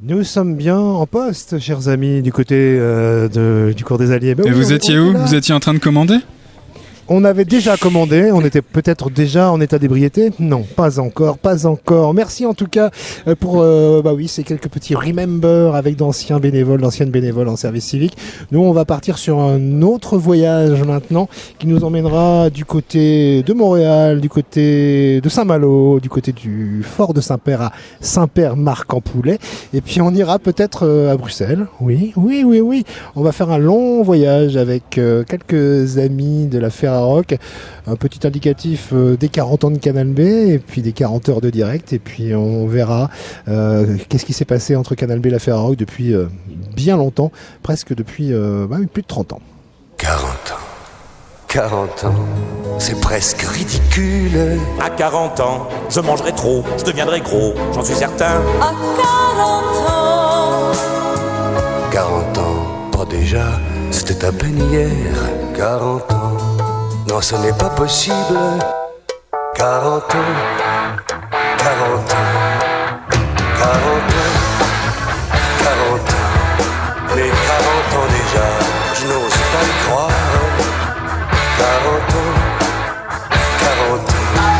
Nous sommes bien en poste, chers amis, du côté du cours des Alliés. Et vous étiez où ? Vous étiez en train de commander ? On avait déjà commandé, on était peut-être déjà en état d'ébriété. Non, pas encore. Merci en tout cas pour ces quelques petits remember avec d'anciennes bénévoles en service civique. Nous, on va partir sur un autre voyage maintenant qui nous emmènera du côté de Montréal, du côté de Saint-Malo, du côté du fort de Saint-Père à Saint-Père-Marc-en-Poulet. Et puis on ira peut-être à Bruxelles. Oui. On va faire un long voyage avec quelques amis de la Ferrarock. Un petit indicatif des 40 ans de Canal B et puis des 40 heures de direct, et puis on verra qu'est-ce qui s'est passé entre Canal B et la Ferrarock depuis bien longtemps, presque depuis plus de 30 ans. 40 ans, c'est presque ridicule. À 40 ans, je mangerai trop, je deviendrai gros, j'en suis certain. À 40 ans, 40 ans, pas déjà, c'était à peine hier. 40 ans, non, ce n'est pas possible. 40 ans, 40 ans, 40 ans, 40 ans, mais 40 ans déjà, je n'ose pas le croire. 40 ans, 40 ans.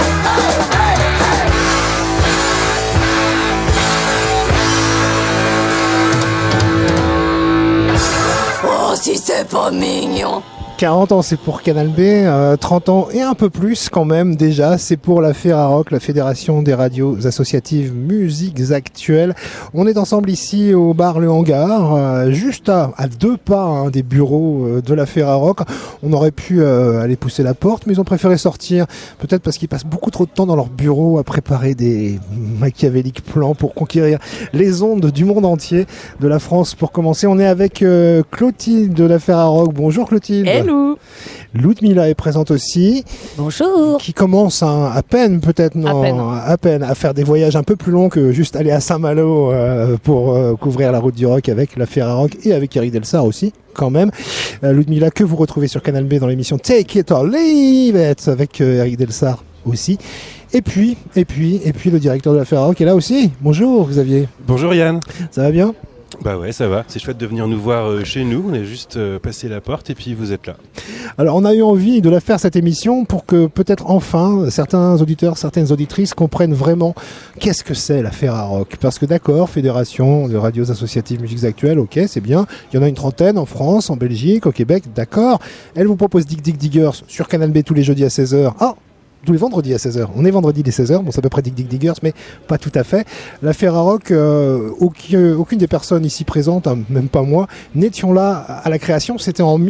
oh si c'est pas mignon. 40 ans, c'est pour Canal B, 30 ans et un peu plus quand même déjà, c'est pour la Ferrarock, la Fédération des radios associatives musiques actuelles. On est ensemble ici au bar Le Hangar, juste à 2 pas des bureaux de la Ferrarock. On aurait pu aller pousser la porte, mais ils ont préféré sortir, peut-être parce qu'ils passent beaucoup trop de temps dans leur bureau à préparer des machiavéliques plans pour conquérir les ondes du monde entier, de la France pour commencer. On est avec Clotilde de la Ferrarock. Bonjour Clotilde. Hello. Ludmilla est présente aussi. Bonjour. Qui commence à peine peut-être, à peine à faire des voyages un peu plus longs que juste aller à Saint-Malo pour couvrir la route du rock avec la Ferrarock et avec Eric Delsart aussi, quand même. Ludmilla, que vous retrouvez sur Canal B dans l'émission Take It or Leave It avec Eric Delsart aussi. Et puis le directeur de la Ferrarock est là aussi. Bonjour Xavier. Bonjour Yann. Ça va bien ? Bah ouais, ça va. C'est chouette de venir nous voir chez nous. On est juste passé la porte et puis vous êtes là. Alors on a eu envie de la faire cette émission pour que peut-être enfin certains auditeurs, certaines auditrices comprennent vraiment qu'est-ce que c'est la Ferrarock. Parce que d'accord, Fédération de radios associatives musiques actuelles, ok, c'est bien. Il y en a une trentaine en France, en Belgique, au Québec, d'accord. Elle vous propose Dig Dig Diggers sur Canal B tous les jeudis à 16h. Ah, tous les vendredis à 16h. On est vendredi les 16h, bon c'est à peu près Dig Dig Diggers, mais pas tout à fait. La Ferrarock, aucune des personnes ici présentes, même pas moi, n'étions là à la création, c'était en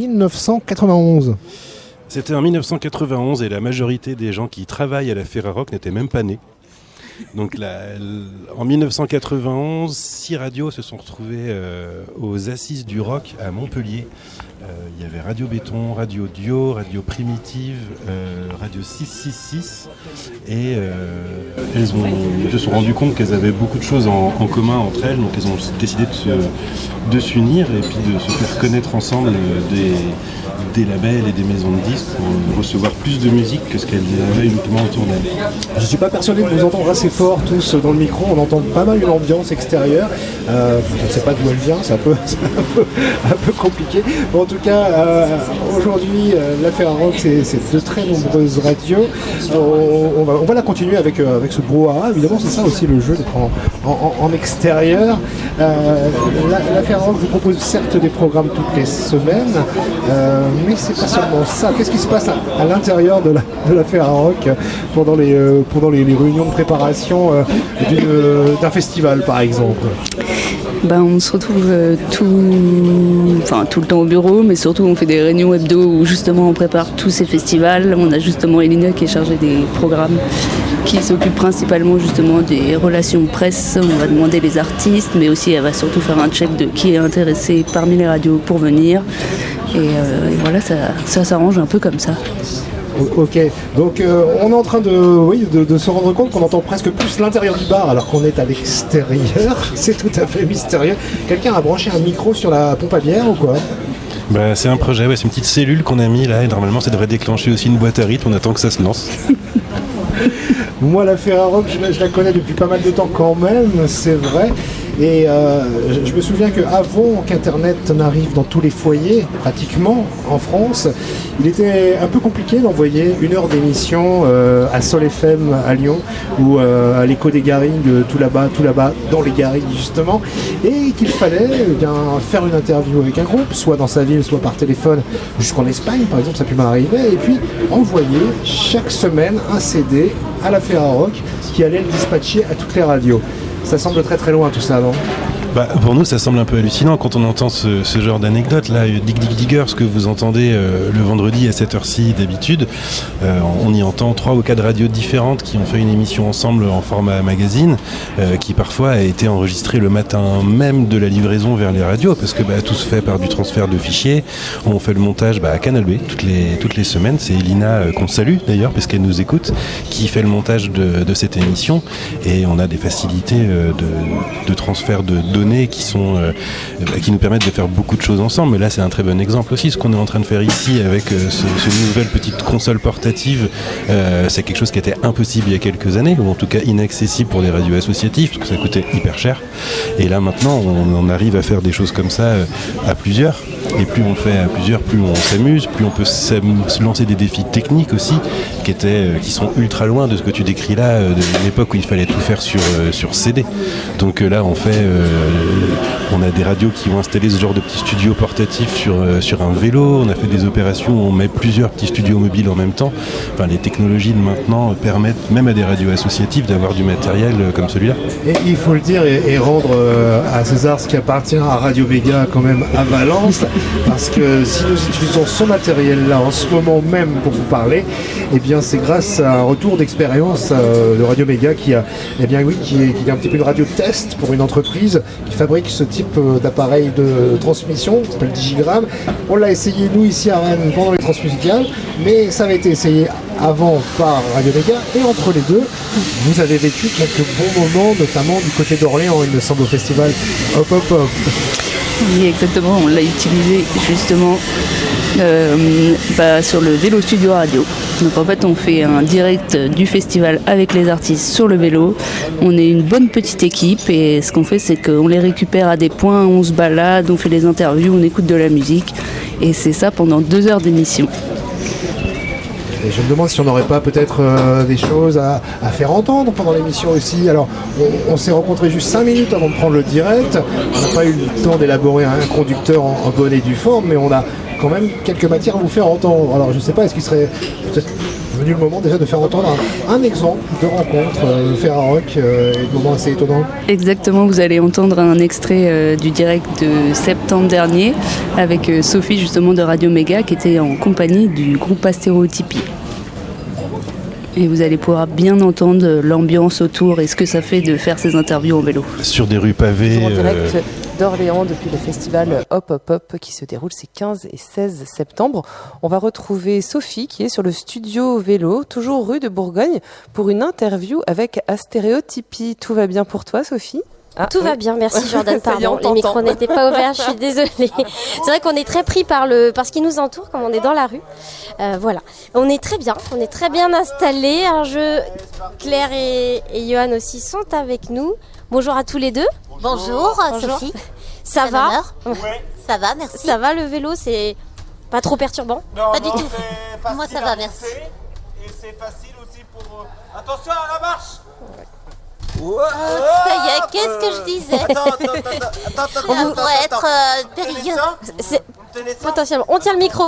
1991. C'était en 1991 et la majorité des gens qui travaillent à la Ferrarock n'étaient même pas nés. Donc en 1991, 6 radios se sont retrouvées aux Assises du Rock à Montpellier. Il y avait Radio Béton, Radio Dio, Radio Primitive, Radio 666 et elles se sont rendues compte qu'elles avaient beaucoup de choses en commun entre elles, donc elles ont décidé de s'unir et puis de se faire connaître ensemble des labels et des maisons de disques pour recevoir plus de musique que ce qu'elles avaient uniquement autour d'elles. Je ne suis pas persuadé de vous entendre assez fort tous dans le micro, on entend pas mal une ambiance extérieure, je ne sais pas d'où elle vient, c'est un peu compliqué. Bon, en tout cas, aujourd'hui, la Ferrarock, c'est de très nombreuses radios. On va la continuer avec ce brouhaha, évidemment, c'est ça aussi le jeu d'être en extérieur. La Ferrarock vous propose certes des programmes toutes les semaines, mais c'est pas seulement ça. Qu'est-ce qui se passe à l'intérieur de la Ferrarock pendant les réunions de préparation d'un festival, par exemple? On se retrouve tout le temps au bureau, mais surtout on fait des réunions hebdo où justement on prépare tous ces festivals. On a justement Elina qui est chargée des programmes, qui s'occupe principalement justement des relations presse. On va demander les artistes, mais aussi elle va surtout faire un check de qui est intéressé parmi les radios pour venir. Et voilà, ça s'arrange un peu comme ça. Ok, donc on est en train de se rendre compte qu'on entend presque plus l'intérieur du bar alors qu'on est à l'extérieur. C'est tout à fait mystérieux. Quelqu'un a branché un micro sur la pompe à bière ou quoi ? C'est un projet, c'est une petite cellule qu'on a mis là et normalement ça devrait déclencher aussi une boîte à rythme, on attend que ça se lance. Moi la Ferrarock, je la connais depuis pas mal de temps quand même, c'est vrai. Et je me souviens qu'avant qu'Internet n'arrive dans tous les foyers, pratiquement, en France, il était un peu compliqué d'envoyer une heure d'émission à Sol FM à Lyon ou à l'Écho des Garrigues, tout là-bas, dans les Garrigues justement, et qu'il fallait faire une interview avec un groupe, soit dans sa ville, soit par téléphone, jusqu'en Espagne par exemple, ça a pu m'arriver, et puis envoyer chaque semaine un CD à la Ferrarock qui allait le dispatcher à toutes les radios. Ça semble très très loin tout ça, non ? Pour nous, ça semble un peu hallucinant quand on entend ce genre d'anecdote. Là, Dig Dig Digger, ce que vous entendez le vendredi à cette heure-ci d'habitude, on y entend 3 ou 4 radios différentes qui ont fait une émission ensemble en format magazine, qui parfois a été enregistrée le matin même de la livraison vers les radios, parce que tout se fait par du transfert de fichiers. On fait le montage à Canal B toutes les semaines. C'est Elina, qu'on salue d'ailleurs, parce qu'elle nous écoute, qui fait le montage de cette émission. Et on a des facilités de transfert de données qui nous permettent de faire beaucoup de choses ensemble. Mais là, c'est un très bon exemple aussi. Ce qu'on est en train de faire ici avec ce nouvelle petite console portative, c'est quelque chose qui était impossible il y a quelques années, ou en tout cas inaccessible pour des radios associatives, parce que ça coûtait hyper cher. Et là, maintenant, on arrive à faire des choses comme ça à plusieurs. Et plus on le fait à plusieurs, plus on s'amuse, plus on peut se lancer des défis techniques aussi, qui sont ultra loin de ce que tu décris là, de l'époque où il fallait tout faire sur CD. Donc là, on a des radios qui ont installé ce genre de petits studios portatifs sur un vélo. On a fait des opérations où on met plusieurs petits studios mobiles en même temps. Enfin, les technologies de maintenant permettent même à des radios associatives d'avoir du matériel comme celui-là. Et il faut le dire et rendre à César ce qui appartient à Radio Méga quand même à Valence, parce que si nous utilisons ce matériel-là en ce moment même pour vous parler, eh bien c'est grâce à un retour d'expérience de Radio Méga qui est un petit peu une radio test pour une entreprise qui fabrique ce type d'appareil de transmission, qui s'appelle Digigramme. On l'a essayé nous ici à Rennes pendant les transmusicales, mais ça avait été essayé avant par Radio Méga, et entre les deux, vous avez vécu quelques bons moments, notamment du côté d'Orléans, il me semble, au festival Hop Hop Hop. Oui, exactement, on l'a utilisé justement sur le Vélo Studio Radio. Donc en fait, on fait un direct du festival avec les artistes sur le vélo. On est une bonne petite équipe, et ce qu'on fait, c'est qu'on les récupère à des points, on se balade, on fait des interviews, on écoute de la musique, et c'est ça pendant 2 heures d'émission. Et je me demande si on n'aurait pas peut-être des choses à faire entendre pendant l'émission aussi. Alors, on s'est rencontrés juste 5 minutes avant de prendre le direct. On n'a pas eu le temps d'élaborer un conducteur en bonne et due forme, mais on a quand même quelques matières à vous faire entendre. Alors, je ne sais pas, est-ce qu'il serait peut-être venu le moment déjà de faire entendre un exemple de rencontre Ferrarock et de moments assez étonnants? Exactement, vous allez entendre un extrait du direct de septembre dernier avec Sophie justement de Radio Méga, qui était en compagnie du groupe Astéréotypie. Et vous allez pouvoir bien entendre l'ambiance autour et ce que ça fait de faire ces interviews en vélo. Sur des rues pavées. En direct d'Orléans depuis le festival Hop Hop Hop qui se déroule ces 15 et 16 septembre. On va retrouver Sophie qui est sur le studio vélo, toujours rue de Bourgogne, pour une interview avec Astéréotypie. Tout va bien pour toi, Sophie ? Tout va bien, merci Jordan, pardon, les micros n'étaient pas ouverts, je suis désolée. C'est vrai qu'on est très pris par ce qui nous entoure, comme on est dans la rue. Voilà, on est très bien installés. Claire et Johan aussi sont avec nous. Bonjour à tous les deux. Bonjour. Sophie. Ça va ? Ouais. Ça va, merci. Ça va, le vélo, c'est pas trop perturbant ? Pas du tout. Moi ça va, merci. Et c'est facile aussi pour... Attention à la marche. Ça y est, qu'est-ce que je disais ? On pourrait être périlleux. Potentiellement. On tient le micro.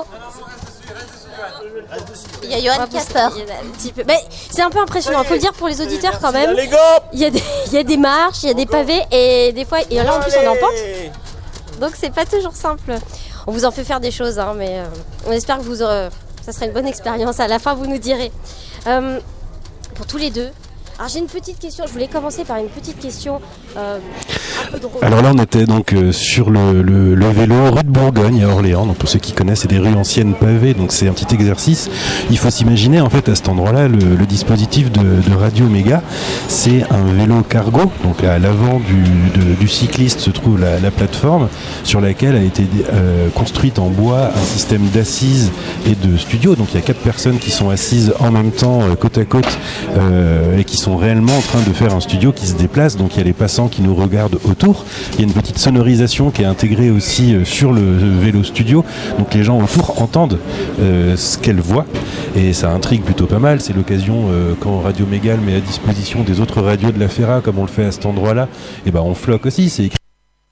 Il y a Johan qui a peur. Mais c'est un peu impressionnant, il faut le dire pour les auditeurs quand même. Il y a des marches, il y a des pavés, et des fois, et là en plus on est en pente. Donc c'est pas toujours simple. On vous en fait faire des choses, mais on espère que ça sera une bonne expérience. À la fin, vous nous direz. Pour tous les deux. Alors j'ai une petite question, je voulais commencer par une petite question un peu drôle. Alors là on était donc sur le vélo rue de Bourgogne à Orléans, donc pour ceux qui connaissent c'est des rues anciennes pavées, donc c'est un petit exercice. Il faut s'imaginer en fait à cet endroit-là le dispositif de Radio Méga, c'est un vélo cargo, donc à l'avant du cycliste se trouve la plateforme sur laquelle a été construite en bois un système d'assises et de studio, donc il y a 4 personnes qui sont assises en même temps côte à côte et qui sont réellement en train de faire un studio qui se déplace, donc il y a les passants qui nous regardent autour. Il y a une petite sonorisation qui est intégrée aussi sur le vélo studio, donc les gens autour entendent ce qu'elle voit et ça intrigue plutôt pas mal. C'est l'occasion quand Radio Mégal met à disposition des autres radios de la FERA comme on le fait à cet endroit-là, et ben on floque aussi, c'est écrit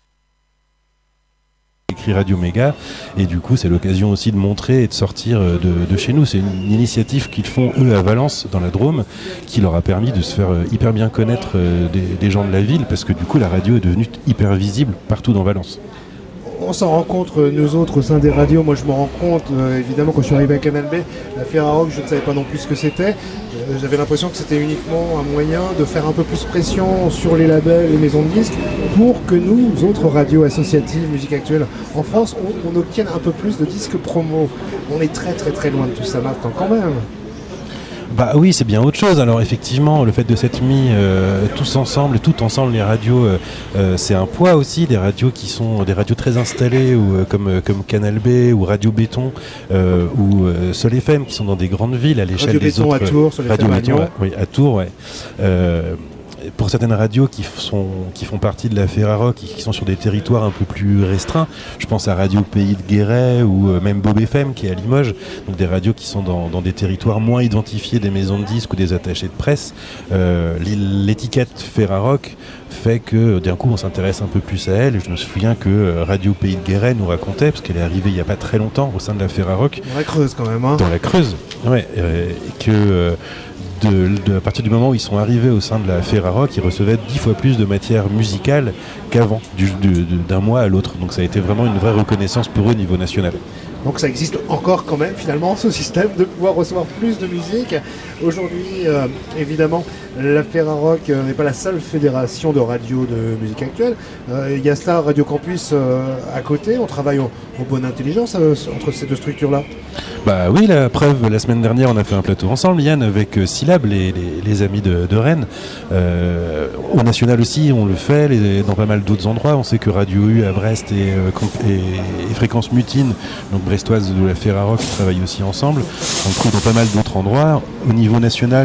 Radio Méga, et du coup c'est l'occasion aussi de montrer et de sortir de chez nous. C'est une initiative qu'ils font eux à Valence dans la Drôme qui leur a permis de se faire hyper bien connaître des gens de la ville, parce que du coup la radio est devenue hyper visible partout dans Valence. On s'en rend compte, nous autres, au sein des radios. Moi, je me rends compte, évidemment, quand je suis arrivé à Canal B, la Ferrarock, je ne savais pas non plus ce que c'était. J'avais l'impression que c'était uniquement un moyen de faire un peu plus pression sur les labels, les maisons de disques, pour que nous, autres radios associatives, musique actuelle, en France, on obtienne un peu plus de disques promo. On est très très très loin de tout ça maintenant, quand même. Bah oui, c'est bien autre chose. Alors effectivement, le fait de s'être mis tout ensemble les radios, c'est un poids aussi. Des radios qui sont des radios très installées, ou comme Canal B ou Radio Béton ou Sol FM, qui sont dans des grandes villes à l'échelle des autres. Radio Béton à Tours, Sol FM à Lyon. Oui, à Tours, ouais. Pour certaines radios qui font partie de la Ferrarock et qui sont sur des territoires un peu plus restreints, je pense à Radio Pays de Guéret ou même Bob FM qui est à Limoges, donc des radios qui sont dans des territoires moins identifiés des maisons de disques ou des attachés de presse. L'étiquette Ferrarock fait que d'un coup on s'intéresse un peu plus à elle. Je me souviens que Radio Pays de Guéret nous racontait, parce qu'elle est arrivée il n'y a pas très longtemps au sein de la Ferrarock. Dans la Creuse quand même, hein. Dans la Creuse, ouais, que à partir du moment où ils sont arrivés au sein de la Ferrarock, ils recevaient 10 fois plus de matière musicale qu'avant, d'un mois à l'autre. Donc ça a été vraiment une vraie reconnaissance pour eux au niveau national. Donc ça existe encore quand même finalement ce système de pouvoir recevoir plus de musique. Aujourd'hui, évidemment, la Ferrarock n'est pas la seule fédération de radio de musique actuelle. Il y a Star Radio Campus à côté. On travaille en bonne intelligence entre ces deux structures-là. Bah oui, la preuve, la semaine dernière on a fait un plateau ensemble, Yann, avec Syllab, les amis de Rennes. Au national aussi on le fait, dans pas mal d'autres endroits. On sait que Radio U à Brest et Fréquence Mutine, donc brestoise de la Ferrarock, travaillent aussi ensemble. On le trouve dans pas mal d'autres endroits. Au niveau national,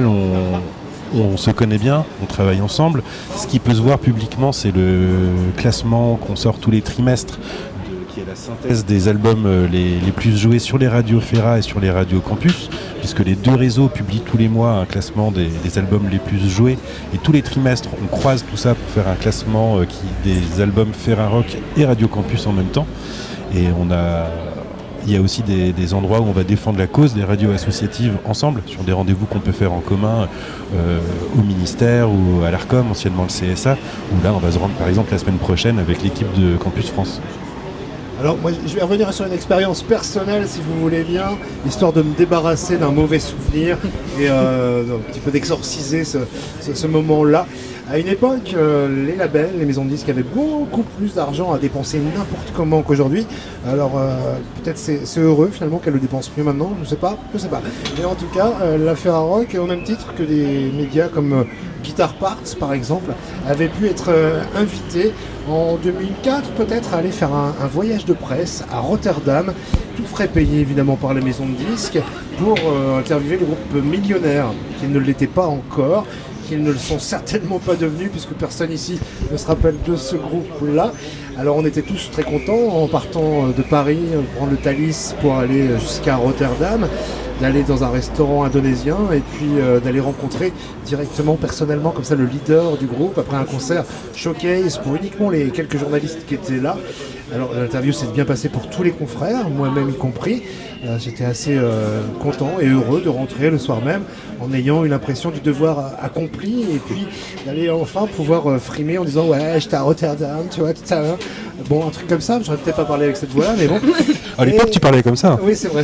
on se connaît bien, on travaille ensemble. Ce qui peut se voir publiquement, c'est le classement qu'on sort tous les trimestres, qui est la synthèse des albums les plus joués sur les radios Ferra et sur les radios Campus, puisque les deux réseaux publient tous les mois un classement des albums les plus joués, et tous les trimestres on croise tout ça pour faire un classement des albums Ferrarock et Radio Campus en même temps. Et il y a aussi des endroits où on va défendre la cause des radios associatives ensemble, sur des rendez-vous qu'on peut faire en commun au ministère ou à l'ARCOM, anciennement le CSA, où là on va se rendre par exemple la semaine prochaine avec l'équipe de Campus France. Alors moi je vais revenir sur une expérience personnelle si vous voulez bien, histoire de me débarrasser d'un mauvais souvenir et un petit peu d'exorciser ce moment-là. À une époque, les labels, les maisons de disques avaient beaucoup plus d'argent à dépenser n'importe comment qu'aujourd'hui. Alors peut-être c'est heureux finalement qu'elles le dépensent mieux maintenant, je sais pas. Mais en tout cas, la Ferrarock, au même titre que des médias comme Guitar Parts par exemple, avait pu être invité en 2004 peut-être à aller faire un voyage de presse à Rotterdam, tout frais payé évidemment par les maisons de disques, pour interviewer le groupe Millionnaire, qui ne l'était pas encore, qu'ils ne le sont certainement pas devenus, puisque personne ici ne se rappelle de ce groupe-là. Alors on était tous très contents en partant de Paris, prendre le Thalys pour aller jusqu'à Rotterdam, d'aller dans un restaurant indonésien et puis d'aller rencontrer directement, personnellement, comme ça, le leader du groupe après un concert showcase pour uniquement les quelques journalistes qui étaient là. Alors l'interview s'est bien passée pour tous les confrères, moi-même y compris. J'étais assez content et heureux de rentrer le soir même en ayant eu l'impression du devoir accompli, et puis d'aller enfin pouvoir frimer en disant ouais, j'étais à Rotterdam, tu vois, tout ça. Bon, un truc comme ça, j'aurais peut-être pas parlé avec cette voix-là, mais bon. À l'époque, tu parlais comme ça. Oui, c'est vrai.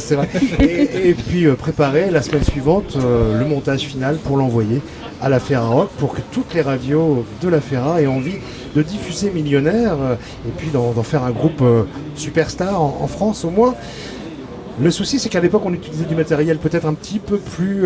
Et puis préparer la semaine suivante le montage final pour l'envoyer à la Ferrarock, pour que toutes les radios de la Ferra aient envie de diffuser Millionnaire et puis d'en faire un groupe superstar en France au moins. Le souci, c'est qu'à l'époque, on utilisait du matériel peut-être un petit peu plus,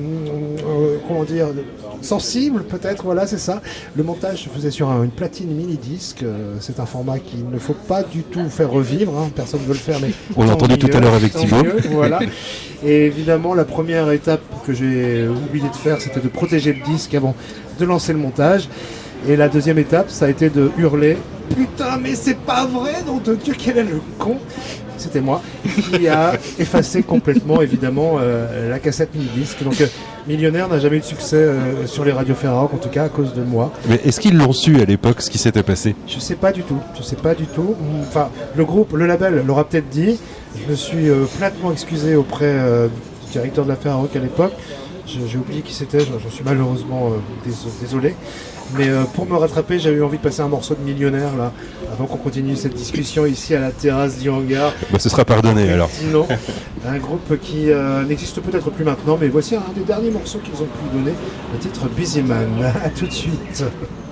sensible, peut-être, voilà, c'est ça. Le montage se faisait sur une platine mini-disque. C'est un format qu'il ne faut pas du tout faire revivre, hein. Personne ne veut le faire, mais... On l'entendait tout à l'heure avec Thibaut. Voilà. Et évidemment, la première étape que j'ai oublié de faire, c'était de protéger le disque avant de lancer le montage. Et la deuxième étape, ça a été de hurler « Putain, mais c'est pas vrai, donc de Dieu, quel est le con ?» C'était moi qui a effacé complètement, évidemment, la cassette mini-disque. Donc, Millionnaire n'a jamais eu de succès sur les radios Ferrarock, en tout cas à cause de moi. Mais est-ce qu'ils l'ont su à l'époque, ce qui s'était passé ? Je sais pas du tout. Enfin, le groupe, le label l'aura peut-être dit. Je me suis platement excusé auprès du directeur de la Ferrarock à l'époque. J'ai oublié qui c'était, j'en suis malheureusement désolé. Mais pour me rattraper, j'avais eu envie de passer un morceau de Millionnaire là, avant qu'on continue cette discussion ici à la terrasse du hangar. Bah, ce sera pardonné alors. Non, un groupe qui n'existe peut-être plus maintenant, mais voici un des derniers morceaux qu'ils ont pu donner, le titre Busy Man. À tout de suite.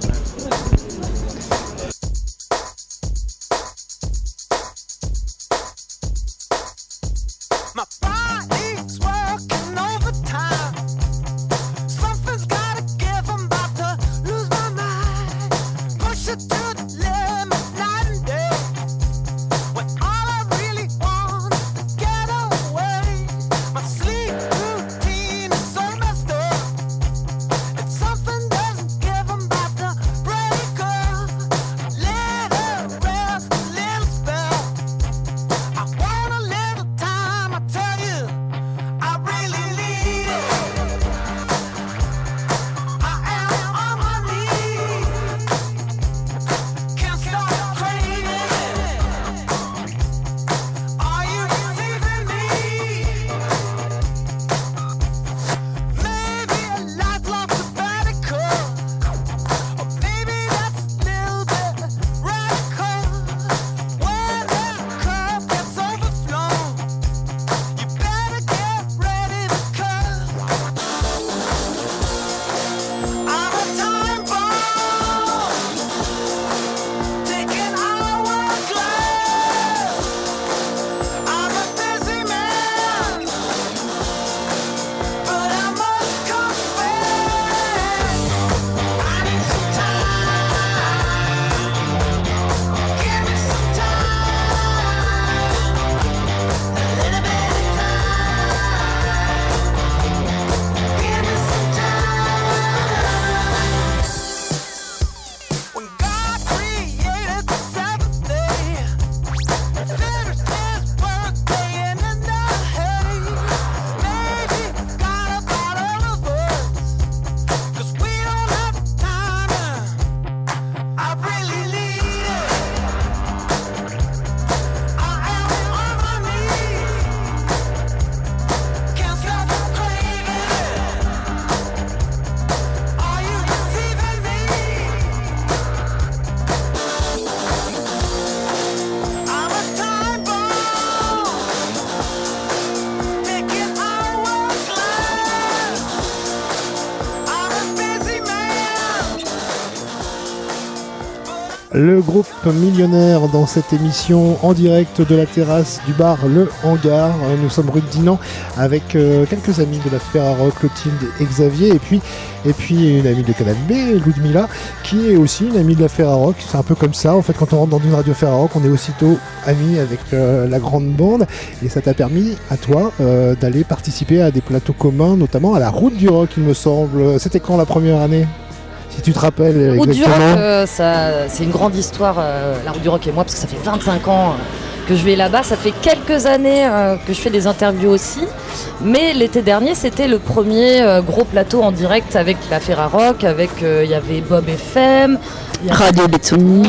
Le groupe Millionnaire dans cette émission en direct de la terrasse du bar Le Hangar. Nous sommes rue de Dinan avec quelques amis de la Ferrarock, Clotilde et Xavier, et puis une amie de Canal B, Ludmilla, qui est aussi une amie de la Ferrarock. C'est un peu comme ça, en fait, quand on rentre dans une radio Ferrarock, on est aussitôt amis avec la grande bande, et ça t'a permis à toi d'aller participer à des plateaux communs, notamment à la Route du Rock, il me semble. C'était quand la première année ? Si tu te rappelles Route exactement. du Rock, c'est une grande histoire, la Route du Rock et moi, parce que ça fait 25 ans que je vais là-bas. Ça fait quelques années que je fais des interviews aussi. Mais l'été dernier, c'était le premier gros plateau en direct avec la Ferrarock. Il y avait Bob FM, Radio Béton,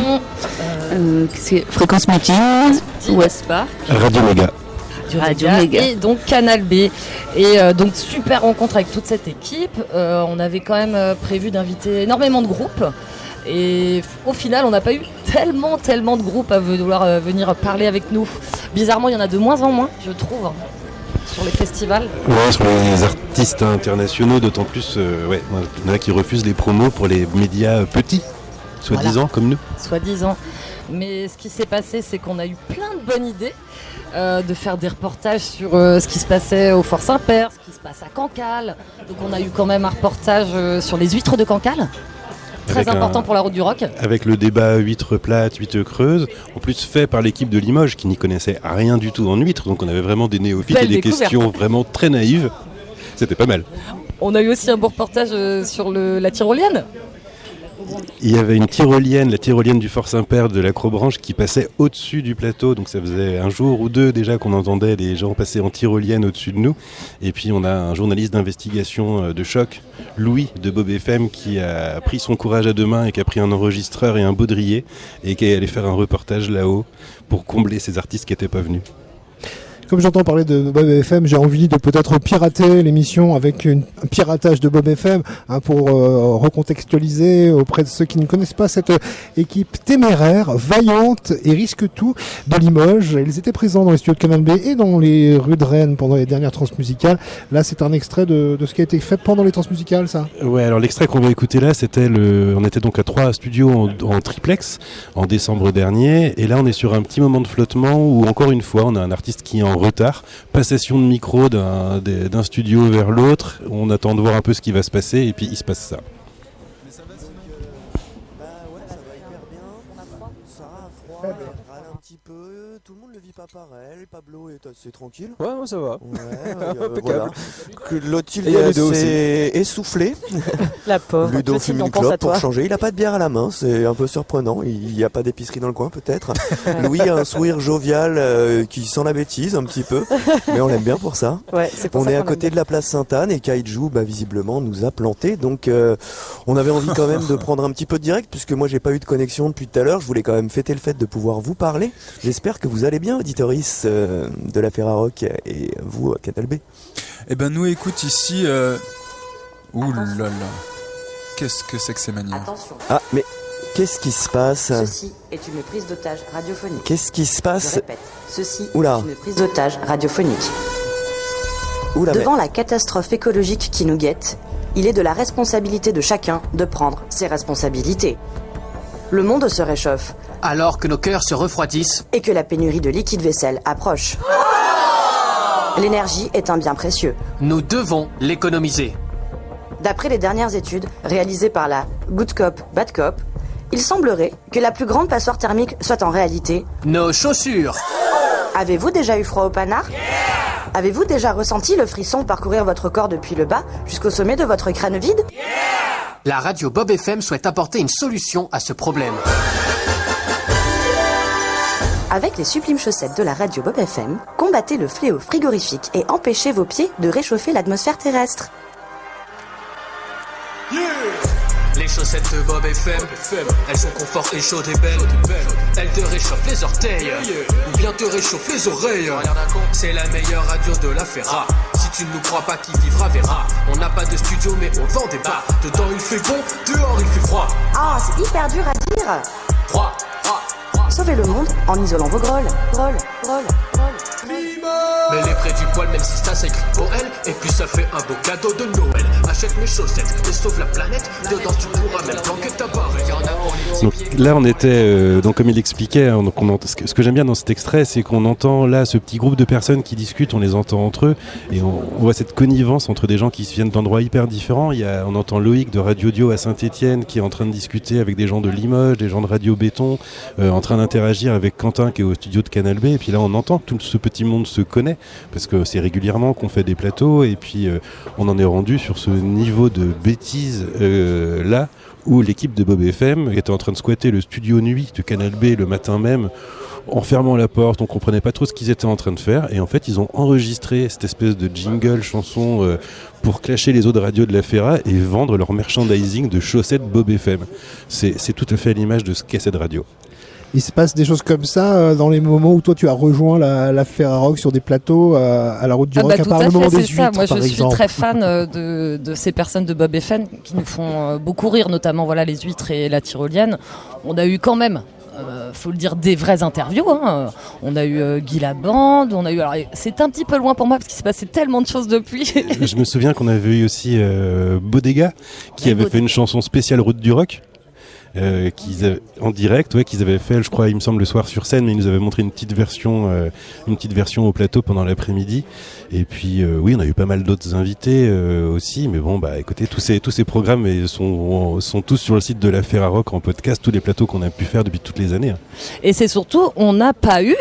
Fréquence Meeting, West Park, Radio Méga. Radio Méga. Et donc Canal B. Et donc super rencontre avec toute cette équipe. On avait quand même prévu d'inviter énormément de groupes. Et au final, on n'a pas eu tellement de groupes à vouloir venir parler avec nous. Bizarrement, il y en a de moins en moins, je trouve, sur les festivals. Ouais, sur les artistes internationaux, d'autant plus, il y en a qui refusent les promos pour les médias petits, soi-disant, comme nous. Soi-disant. Mais ce qui s'est passé, c'est qu'on a eu plein de bonnes idées. De faire des reportages sur ce qui se passait au Fort Saint-Père, ce qui se passe à Cancale. Donc on a eu quand même un reportage sur les huîtres de Cancale, très important pour la Route du Rock. Avec le débat huîtres plates, huîtres creuses, en plus fait par l'équipe de Limoges qui n'y connaissait rien du tout en huîtres, donc on avait vraiment des néophytes et des questions vraiment très naïves. C'était pas mal. On a eu aussi un beau reportage sur la tyrolienne. il y avait une tyrolienne, la tyrolienne du Fort Saint-Père de l'Acrobranche qui passait au-dessus du plateau. Donc ça faisait un jour ou deux déjà qu'on entendait les gens passer en tyrolienne au-dessus de nous. Et puis on a un journaliste d'investigation de choc, Louis de Bob FM, qui a pris son courage à deux mains et qui a pris un enregistreur et un baudrier et qui est allé faire un reportage là-haut pour combler ces artistes qui n'étaient pas venus. Comme j'entends parler de Bob FM, j'ai envie de peut-être pirater l'émission avec un piratage de Bob FM pour recontextualiser auprès de ceux qui ne connaissent pas cette équipe téméraire, vaillante et risque tout de Limoges. Ils étaient présents dans les studios de Canal B et dans les rues de Rennes pendant les dernières transmusicales. Là, c'est un extrait de ce qui a été fait pendant les transmusicales, ça ? Ouais, alors l'extrait qu'on va écouter là, on était donc à 3 studios en triplex en décembre dernier. Et là, on est sur un petit moment de flottement où, encore une fois, on a un artiste qui est en retard, passation de micro d'un studio vers l'autre, on attend de voir un peu ce qui va se passer et puis il se passe ça. Tout le monde le vit pas pareil, Pablo est assez tranquille. Ouais, ça va. Voilà. Clotilde est assez essoufflée. La pauvre. Ludo fume une clope pour changer. Il a pas de bière à la main, c'est un peu surprenant. Il n'y a pas d'épicerie dans le coin peut-être. Louis a un sourire jovial qui sent la bêtise un petit peu, mais on l'aime bien pour ça. Ouais, c'est pour on ça est à côté de la place Sainte-Anne et Kaiju visiblement nous a planté. Donc on avait envie quand même de prendre un petit peu de direct puisque moi j'ai pas eu de connexion depuis tout à l'heure. Je voulais quand même fêter le fait de pouvoir vous parler. J'espère que vous allez bien, auditoris de la Ferrarock et vous à Canal B. Eh ben nous écoute ici. Ouh là là, qu'est-ce que c'est que ces manières ? Attention. Ah mais qu'est-ce qui se passe ? Ceci est une prise d'otage radiophonique. Qu'est-ce qui se passe ? Je répète, ceci est une prise d'otage radiophonique. Devant la catastrophe écologique qui nous guette, il est de la responsabilité de chacun de prendre ses responsabilités. Le monde se réchauffe. Alors que nos cœurs se refroidissent. Et que la pénurie de liquide vaisselle approche. L'énergie est un bien précieux. Nous devons l'économiser. D'après les dernières études réalisées par la Good Cop, Bad Cop, il semblerait que la plus grande passoire thermique soit en réalité... nos chaussures. Avez-vous déjà eu froid au panard ? Avez-vous déjà ressenti le frisson parcourir votre corps depuis le bas jusqu'au sommet de votre crâne vide ? La radio Bob FM souhaite apporter une solution à ce problème. Avec les sublimes chaussettes de la radio Bob FM, combattez le fléau frigorifique et empêchez vos pieds de réchauffer l'atmosphère terrestre. Les chaussettes de Bob FM, elles sont confort et chaudes et belles. Elles te réchauffent les orteils, ou bien te réchauffent les oreilles. C'est la meilleure radio de la Ferra. Si tu ne nous crois pas, qui vivra verra. On n'a pas de studio mais on vend des bars. Dedans il fait bon, dehors il fait froid. Ah, c'est hyper dur à dire. Froid. Sauvez le monde en isolant vos grolles. Mets-les près du poil, même si ça écrit Poël. Et puis ça fait un beau cadeau de Noël. Achète mes chaussettes et sauve la planète. Dedans tu pourras même planquer ta barre. Donc là on était, donc comme il expliquait, donc ce que j'aime bien dans cet extrait, c'est qu'on entend là ce petit groupe de personnes qui discutent, on les entend entre eux, et on voit cette connivence entre des gens qui viennent d'endroits hyper différents. On entend Loïc de Radio Dio à Saint-Étienne qui est en train de discuter avec des gens de Limoges, des gens de Radio Béton, en train d'interagir avec Quentin qui est au studio de Canal B, et puis là on entend que tout ce petit monde se connaît, parce que c'est régulièrement qu'on fait des plateaux, et puis on en est rendu sur ce niveau de bêtise là, où l'équipe de Bob FM était en train de squatter le studio nuit de Canal B le matin même, en fermant la porte, on comprenait pas trop ce qu'ils étaient en train de faire, et en fait ils ont enregistré cette espèce de jingle chanson pour clasher les autres radios de la Ferra et vendre leur merchandising de chaussettes Bob FM. C'est tout à fait à l'image de ce qu'est cette radio. Il se passe des choses comme ça dans les moments où toi tu as rejoint la Ferrarock sur des plateaux à la route du rock, à part le moment des huîtres, Moi je suis exemple. très fan de ces personnes de Bob FM qui nous font beaucoup rire, notamment voilà les huîtres et la tyrolienne. On a eu quand même, faut le dire, des vraies interviews. Hein. On a eu Guy Labande, on a eu. Alors c'est un petit peu loin pour moi parce qu'il s'est passé tellement de choses depuis. Je me souviens qu'on avait eu aussi Bodega qui avait fait une chanson spéciale route du rock. En direct, qu'ils avaient fait, je crois, il me semble, le soir sur scène, mais ils nous avaient montré une petite version au plateau pendant l'après-midi. Et puis, oui, on a eu pas mal d'autres invités aussi, mais bon, écoutez, tous ces programmes sont tous sur le site de la Ferrarock en podcast, tous les plateaux qu'on a pu faire depuis toutes les années. Et c'est surtout, on n'a pas eu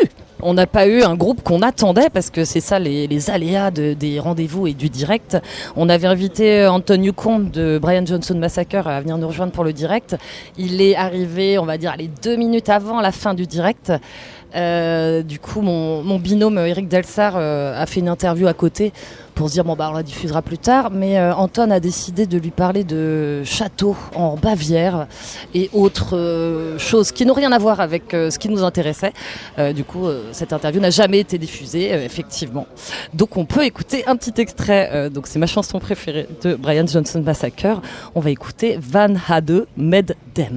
On n'a pas eu un groupe qu'on attendait parce que c'est ça les aléas des rendez-vous et du direct. On avait invité Anton Newcomb de Brian Johnson Massacre à venir nous rejoindre pour le direct. Il est arrivé, on va dire, 2 minutes avant la fin du direct. Du coup, mon binôme Eric Delsart a fait une interview à côté pour se dire on la diffusera plus tard, mais Anton a décidé de lui parler de châteaux en Bavière et autres choses qui n'ont rien à voir avec ce qui nous intéressait. Du coup, cette interview n'a jamais été diffusée, effectivement. Donc on peut écouter un petit extrait, donc c'est ma chanson préférée de Brian Johnson Massacre. On va écouter Van Hade Med Dem.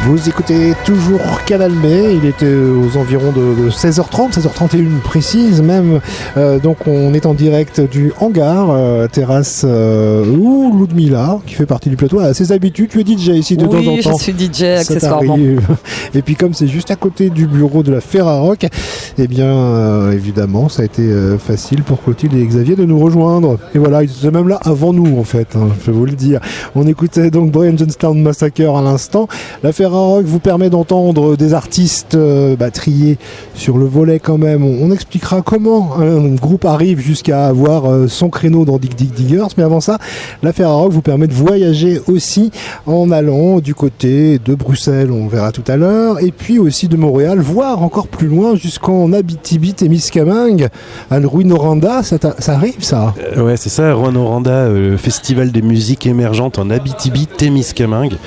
Vous écoutez toujours Canal Mai, il était aux environs de 16h30, 16h31 précise même. Donc on est en direct du hangar, terrasse où Ludmilla, qui fait partie du plateau, a ses habitudes. Tu es DJ ici de temps en temps. Oui, je suis DJ accessoirement. Et puis comme c'est juste à côté du bureau de la Ferrarock, eh bien évidemment ça a été facile pour Clotilde et Xavier de nous rejoindre. Et voilà, ils étaient même là avant nous en fait, hein, je vais vous le dire. On écoutait donc Brian Jonestown Massacre à l'instant. La Ferrarock vous permet d'entendre des artistes triés sur le volet quand même. On expliquera comment un groupe arrive jusqu'à avoir son créneau dans Dig Dig Diggers, mais avant ça, la Ferrarock vous permet de voyager aussi en allant du côté de Bruxelles, on verra tout à l'heure, et puis aussi de Montréal, voire encore plus loin jusqu'en Abitibi-Témiscamingue, à Rouyn-Noranda. Ça arrive ça? Ouais, c'est ça, Rouyn-Noranda, festival des musiques émergentes en Abitibi-Témiscamingue.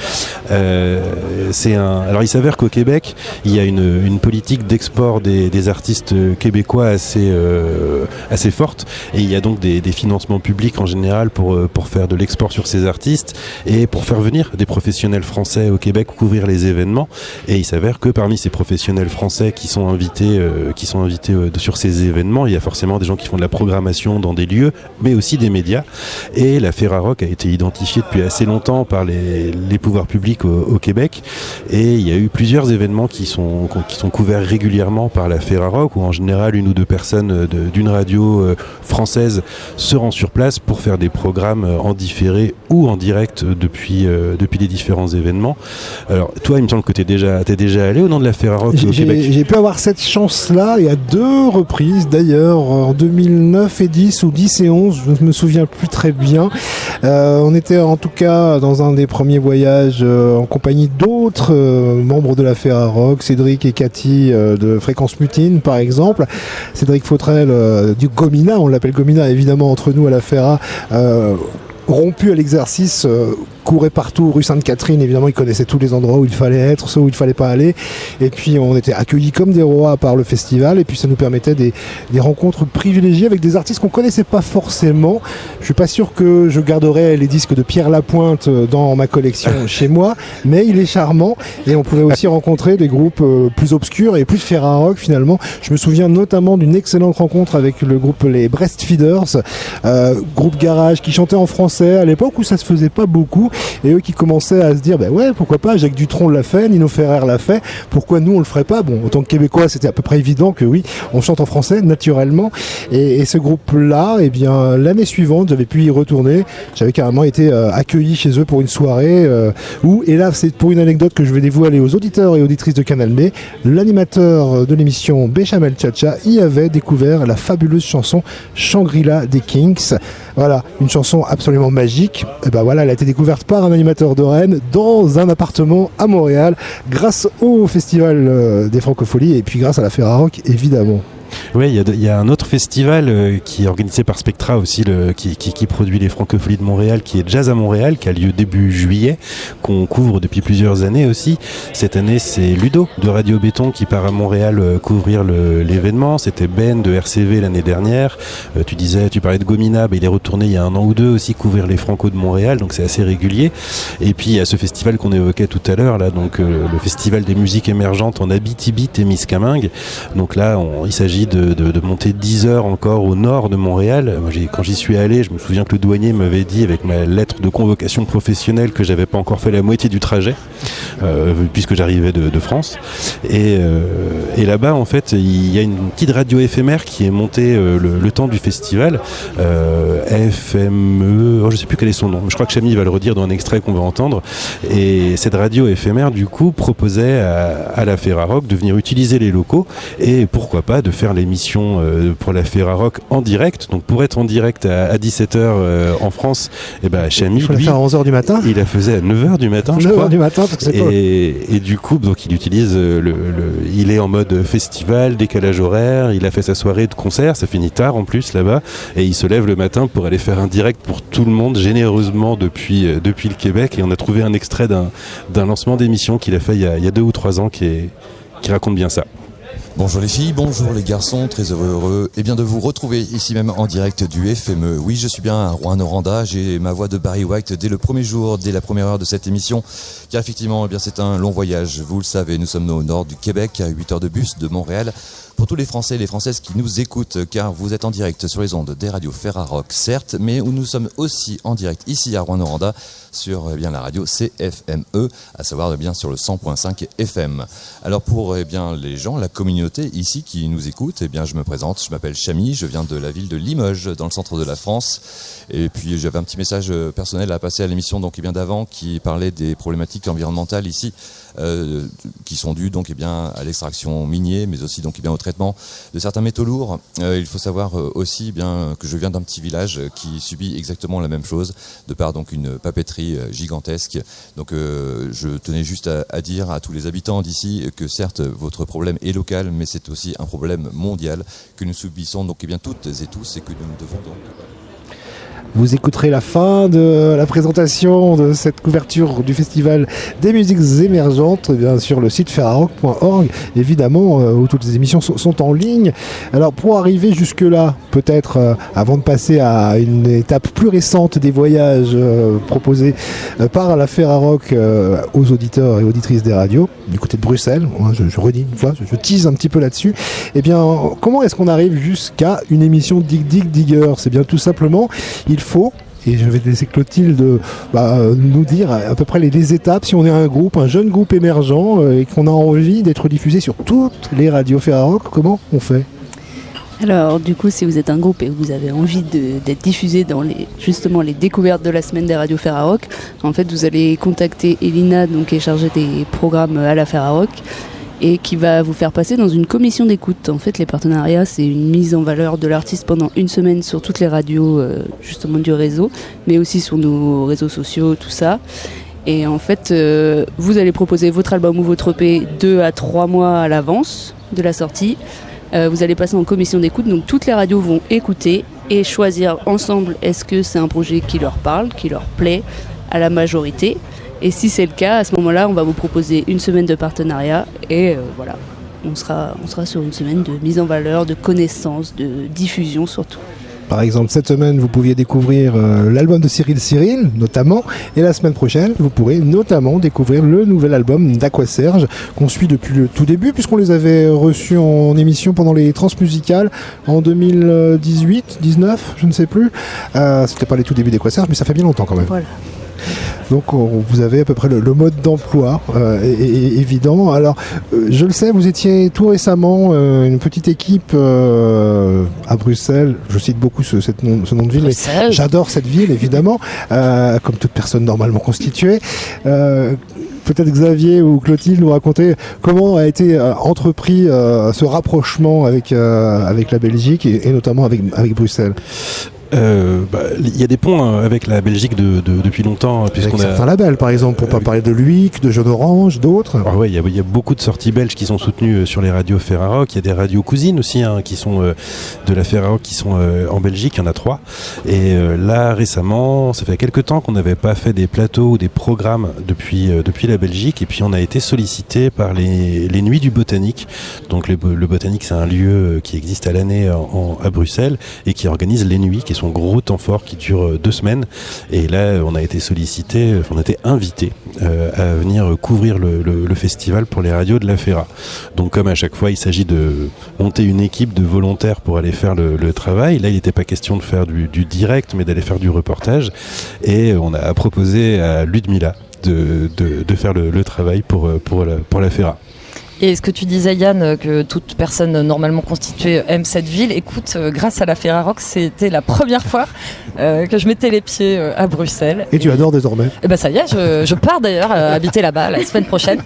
Alors il s'avère qu'au Québec, il y a une politique d'export des artistes québécois assez forte, et il y a donc des financements publics en général pour faire de l'export sur ces artistes et pour faire venir des professionnels français au Québec couvrir les événements. Et il s'avère que parmi ces professionnels français qui sont invités sur ces événements, il y a forcément des gens qui font de la programmation dans des lieux, mais aussi des médias. Et la Ferrarock a été identifiée depuis assez longtemps par les pouvoirs publics au Québec. Et il y a eu plusieurs événements qui sont couverts régulièrement par la Ferrarock, où en général une ou deux personnes d'une radio française se rendent sur place pour faire des programmes en différé ou en direct depuis les différents événements. Alors toi, il me semble que t'es déjà allé au nom de la Ferrarock au Québec. J'ai pu avoir cette chance-là, il y a 2 reprises d'ailleurs, en 2009 et 10 ou 10 et 11, je ne me souviens plus très bien. On était en tout cas dans un des premiers voyages en compagnie d'autres membres de la Ferrarock, Cédric et Cathy de Fréquence Mutine par exemple. Cédric Fautrel du Gomina, on l'appelle Gomina évidemment entre nous à la Ferra, rompu à l'exercice, courait partout, rue Sainte-Catherine, évidemment il connaissait tous les endroits où il fallait être, ceux où il fallait pas aller, et puis on était accueillis comme des rois par le festival, et puis ça nous permettait des rencontres privilégiées avec des artistes qu'on connaissait pas forcément. Je suis pas sûr que je garderai les disques de Pierre Lapointe dans ma collection chez moi, mais il est charmant, et on pouvait aussi rencontrer des groupes plus obscurs et plus Ferrarock finalement. Je me souviens notamment d'une excellente rencontre avec le groupe les Breastfeeders, groupe garage qui chantait en français à l'époque où ça se faisait pas beaucoup, et eux qui commençaient à se dire ouais, pourquoi pas, Jacques Dutronc l'a fait, Nino Ferrer l'a fait, pourquoi nous on le ferait pas? Bon, en tant que Québécois c'était à peu près évident que oui, on chante en français naturellement, et ce groupe là, eh bien l'année suivante j'avais pu y retourner, j'avais carrément été accueilli chez eux pour une soirée où, et là c'est pour une anecdote que je vais dévoiler aux auditeurs et auditrices de Canal Mai, l'animateur de l'émission Béchamel Chacha y avait découvert la fabuleuse chanson Shangri-La des Kinks. Voilà, une chanson absolument magique. Et ben voilà, elle a été découverte par un animateur de Rennes dans un appartement à Montréal, grâce au Festival des Francopholies et puis grâce à la Ferrarock évidemment. Oui, il y a un autre festival qui est organisé par Spectra aussi, qui produit les Francopholies de Montréal, qui est Jazz à Montréal, qui a lieu début juillet, qu'on couvre depuis plusieurs années aussi. Cette année, c'est Ludo de Radio Béton qui part à Montréal couvrir l'événement. C'était Ben de RCV l'année dernière. Tu parlais de Gomina, il est retourné il y a 1 an ou 2 aussi couvrir les Franco de Montréal, donc c'est assez régulier. Et puis il y a ce festival qu'on évoquait tout à l'heure, là, donc le festival des musiques émergentes en Abitibi-Témiscamingue. Donc là, il s'agit de monter 10 heures encore au nord de Montréal. Moi, quand j'y suis allé, je me souviens que le douanier m'avait dit avec ma lettre de convocation professionnelle que j'avais pas encore fait la moitié du trajet, puisque j'arrivais de France. Et là-bas, en fait, il y a une petite radio éphémère qui est montée le temps du festival. FME, je sais plus quel est son nom, mais je crois que Chamy va le redire dans un extrait qu'on va entendre. Et cette radio éphémère, du coup, proposait à la Ferrarock de venir utiliser les locaux et pourquoi pas de faire l'émission pour la Ferrarock en direct. Donc pour être en direct à 17h en France, Chamy, lui, faire à 11h du matin. Il la faisait à 9h du matin, je 9h crois. Du matin, et du coup, donc il utilise il est en mode festival, décalage horaire, il a fait sa soirée de concert, ça finit tard en plus là-bas, et il se lève le matin pour aller faire un direct pour tout le monde, généreusement depuis le Québec, et on a trouvé un extrait d'un lancement d'émission qu'il a fait il y a 2 ou 3 ans qui raconte bien ça. Bonjour les filles, bonjour les garçons, très heureux de vous retrouver ici même en direct du FME. Oui, je suis bien à Rouen-Noranda, j'ai ma voix de Barry White dès le premier jour, dès la première heure de cette émission, car effectivement, c'est un long voyage, vous le savez, nous sommes au nord du Québec, à 8 heures de bus de Montréal. Pour tous les Français et les Françaises qui nous écoutent, car vous êtes en direct sur les ondes des radios Ferrarock, certes, mais où nous sommes aussi en direct ici à Rouen-Noranda sur la radio CFME, à savoir sur le 100.5 FM. Alors pour les gens, la communauté ici qui nous écoute, je me présente, je m'appelle Chamy, je viens de la ville de Limoges, dans le centre de la France. Et puis j'avais un petit message personnel à passer à l'émission d'avant qui parlait des problématiques environnementales ici. Qui sont dues à l'extraction minière, mais aussi au traitement de certains métaux lourds. Il faut savoir aussi que je viens d'un petit village qui subit exactement la même chose, de par une papeterie gigantesque. Donc je tenais juste à dire à tous les habitants d'ici que certes votre problème est local, mais c'est aussi un problème mondial que nous subissons toutes et tous et que nous devons Vous écouterez la fin de la présentation de cette couverture du Festival des musiques émergentes sur le site ferrarock.org, évidemment, où toutes les émissions sont en ligne. Alors pour arriver jusque-là, peut-être avant de passer à une étape plus récente des voyages proposés par la Ferrarock aux auditeurs et auditrices des radios, du côté de Bruxelles, je redis une fois, je tease un petit peu là-dessus, comment est-ce qu'on arrive jusqu'à une émission Dig Dig Digger? C'est bien tout simplement, il faut, et je vais laisser Clotilde nous dire à peu près les étapes, si on est un jeune groupe émergent et qu'on a envie d'être diffusé sur toutes les radios Ferrarock, comment on fait? Alors du coup, si vous êtes un groupe et vous avez envie d'être diffusé dans les découvertes de la semaine des radios Ferrarock, en fait vous allez contacter Elina, qui est chargée des programmes à la Ferrarock, et qui va vous faire passer dans une commission d'écoute. En fait, les partenariats, c'est une mise en valeur de l'artiste pendant une semaine sur toutes les radios du réseau, mais aussi sur nos réseaux sociaux, tout ça. Et en fait, vous allez proposer votre album ou votre EP 2 à 3 mois à l'avance de la sortie. Vous allez passer en commission d'écoute, donc toutes les radios vont écouter et choisir ensemble est-ce que c'est un projet qui leur parle, qui leur plaît à la majorité. Et si c'est le cas, à ce moment-là, on va vous proposer une semaine de partenariat et on sera sur une semaine de mise en valeur, de connaissance, de diffusion surtout. Par exemple, cette semaine, vous pouviez découvrir l'album de Cyril, notamment, et la semaine prochaine, vous pourrez notamment découvrir le nouvel album d'Aquaserge, qu'on suit depuis le tout début, puisqu'on les avait reçus en émission pendant les Transmusicales en 2018, 19, je ne sais plus. C'était pas les tout débuts d'Aquaserge, mais ça fait bien longtemps quand même. Voilà. Donc vous avez à peu près le mode d'emploi évident. Alors je le sais, vous étiez tout récemment une petite équipe à Bruxelles. Je cite beaucoup ce nom de ville, mais j'adore cette ville évidemment, comme toute personne normalement constituée. Peut-être Xavier ou Clotilde nous raconter comment a été entrepris ce rapprochement avec la Belgique et notamment avec Bruxelles. Il y a des ponts avec la Belgique depuis longtemps, puisqu'on a certains labels, par exemple, pour pas parler de Luik, de Jaune Orange, d'autres. Il y a beaucoup de sorties belges qui sont soutenues sur les radios Ferrarock. Il y a des radios cousines aussi qui sont de la Ferrarock, qui sont en Belgique. Il y en a 3. Et là récemment, ça fait quelques temps qu'on n'avait pas fait des plateaux ou des programmes depuis la Belgique. Et puis on a été sollicité par les Nuits du Botanique. Donc le Botanique, c'est un lieu qui existe à l'année à Bruxelles et qui organise les nuits, qui son gros temps fort qui dure 2 semaines. Et là, on a été sollicité, on a été invité à venir couvrir le festival pour les radios de la Ferra. Donc, comme à chaque fois, il s'agit de monter une équipe de volontaires pour aller faire le travail. Là, il n'était pas question de faire du direct, mais d'aller faire du reportage. Et on a proposé à Ludmilla de faire le travail pour la Ferra. Et ce que tu disais, Yann, que toute personne normalement constituée aime cette ville, écoute, grâce à la Ferrarock, c'était la première fois que je mettais les pieds à Bruxelles. Et tu adores désormais? Et ça y est, je pars d'ailleurs habiter là-bas la semaine prochaine.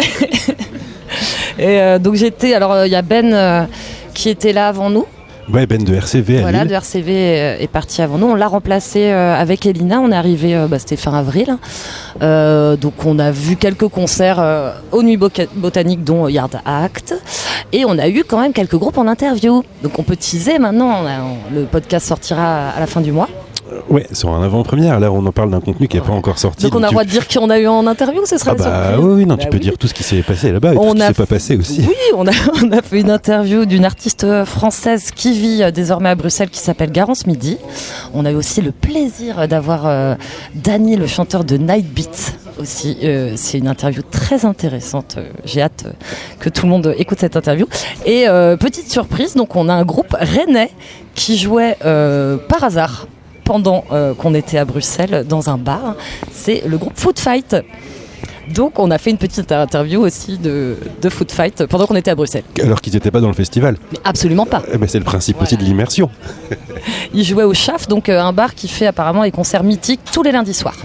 Et donc alors il y a Ben qui était là avant nous. Ouais, Ben de RCV à Lille. De RCV est parti avant nous. On l'a remplacé avec Elina. On est arrivé, c'était fin avril. Donc on a vu quelques concerts aux Nuits Botaniques, dont Yard Act. Et on a eu quand même quelques groupes en interview. Donc on peut teaser maintenant. Le podcast sortira à la fin du mois. Ouais, sur un avant-première. Là, on en parle d'un contenu qui n'est pas encore sorti. Donc on a le droit de dire qui on a eu en interview, ce serait surprise. Oui, non, tu peux dire tout ce qui s'est passé là-bas et tout ce qui s'est pas passé aussi. Oui, on a fait une interview d'une artiste française qui vit désormais à Bruxelles qui s'appelle Garance Midi. On a eu aussi le plaisir d'avoir Danny, le chanteur de Night Beat aussi. C'est une interview très intéressante. J'ai hâte que tout le monde écoute cette interview. Et petite surprise, donc on a un groupe rennais qui jouait par hasard pendant qu'on était à Bruxelles dans un bar. C'est le groupe Food Fight. Donc on a fait une petite interview aussi de Food Fight pendant qu'on était à Bruxelles. Alors qu'ils n'étaient pas dans le festival. Mais absolument pas. Eh ben, c'est le principe aussi de l'immersion. Ils jouaient au Chaf, donc un bar qui fait apparemment des concerts mythiques tous les lundis soirs.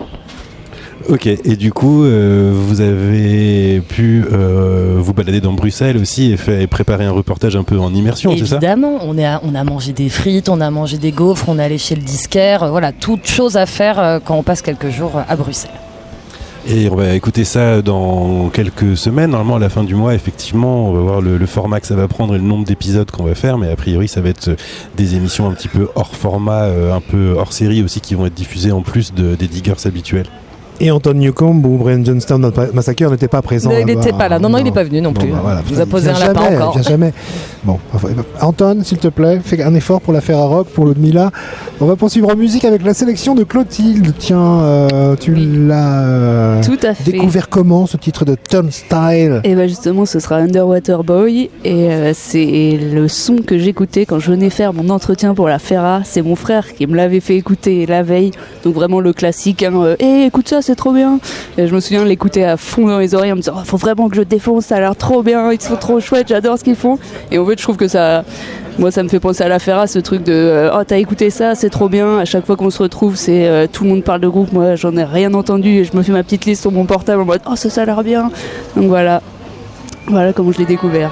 Ok, et du coup, vous avez pu vous balader dans Bruxelles aussi et préparer un reportage un peu en immersion, c'est ça ? Évidemment, on a mangé des frites, on a mangé des gaufres, on est allé chez le disquaire, voilà, toutes choses à faire quand on passe quelques jours à Bruxelles. Et on va écouter ça dans quelques semaines, normalement à la fin du mois, effectivement, on va voir le format que ça va prendre et le nombre d'épisodes qu'on va faire, mais a priori ça va être des émissions un petit peu hors format, un peu hors série aussi, qui vont être diffusées en plus des diggers habituels. Et Anton Newcomb ou Brian Johnston dans Massacre n'étaient pas présents. Il n'était pas là. Non, il n'est pas venu non plus. Voilà, il nous a posé un lapin encore. Il vient jamais. Bon, Anton, s'il te plaît, fais un effort pour la Ferrarock, pour Ludmilla. On va poursuivre en musique avec la sélection de Clotilde. Tiens, tu l'as découvert comment, ce titre de Turnstile ? Et justement, ce sera Underwater Boy. Et c'est le son que j'écoutais quand je venais faire mon entretien pour la Ferra. C'est mon frère qui me l'avait fait écouter la veille. Donc vraiment le classique. Écoute ça, c'est trop bien. Et je me souviens de l'écouter à fond dans les oreilles en me disant faut vraiment que je défonce, ça a l'air trop bien, ils sont trop chouettes, j'adore ce qu'ils font. Et en fait je trouve que ça me fait penser à la Ferra, ce truc de t'as écouté ça, c'est trop bien. À chaque fois qu'on se retrouve, c'est tout le monde parle de groupe, moi j'en ai rien entendu et je me fais ma petite liste sur mon portable en mode ça a l'air bien. Donc voilà comment je l'ai découvert.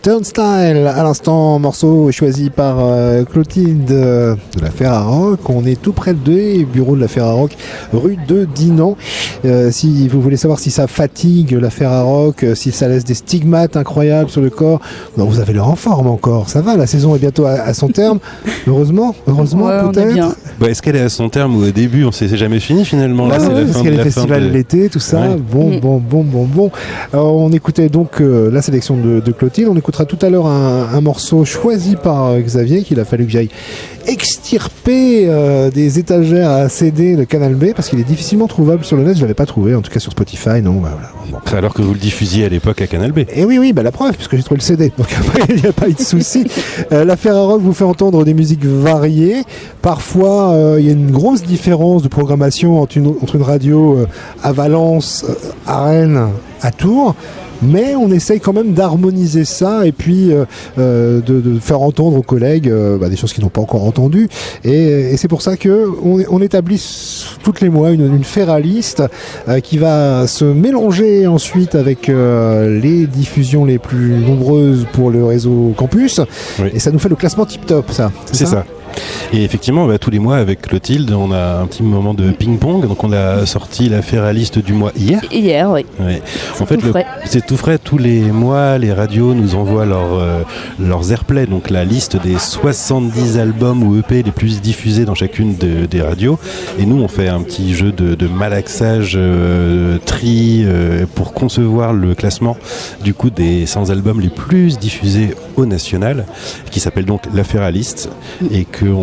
Turnstile, à l'instant, morceau choisi par Clotilde de la Ferrarock. On est tout près des bureaux de la Ferrarock, rue de Dinan. Si vous voulez savoir si ça fatigue la Ferrarock, si ça laisse des stigmates incroyables sur le corps, non, vous avez l'air en forme encore. Ça va, la saison est bientôt à son terme. Heureusement, ouais, peut-être. Bah, est-ce qu'elle est à son terme ou au début? On sait, c'est jamais fini finalement. Là, c'est la parce fin qu'il y a de les festivals l'été, tout ça. Ouais. Bon. Alors, on écoutait donc la sélection de Clotilde. On écoutera tout à l'heure un morceau choisi par Xavier, qu'il a fallu que j'aille extirper des étagères à CD de Canal B parce qu'il est difficilement trouvable sur le net. Je l'avais pas trouvé, en tout cas sur Spotify, non. Bah, voilà. Bon. Alors que vous le diffusiez à l'époque à Canal B. Et oui, la preuve, puisque j'ai trouvé le CD. Donc après, il n'y a pas eu de souci. La Ferrarock vous fait entendre des musiques variées. Parfois, il y a une grosse différence de programmation entre une radio à Valence, à Rennes, à Tours. Mais on essaye quand même d'harmoniser ça et puis de faire entendre aux collègues des choses qu'ils n'ont pas encore entendues. Et c'est pour ça que on établit toutes les mois une ferraliste qui va se mélanger ensuite avec les diffusions les plus nombreuses pour le réseau campus. Oui. Et ça nous fait le classement tip-top, ça. C'est ça. Et effectivement, tous les mois avec Clotilde, on a un petit moment de ping-pong. Donc on a sorti la Ferraliste du mois hier. Hier, oui. Ouais. En fait, c'est tout frais. Tous les mois, les radios nous envoient leurs airplays, donc la liste des 70 albums ou EP les plus diffusés dans chacune des radios. Et nous, on fait un petit jeu de malaxage, tri, pour concevoir le classement du coup des 100 albums les plus diffusés au national, qui s'appelle donc la Ferraliste, et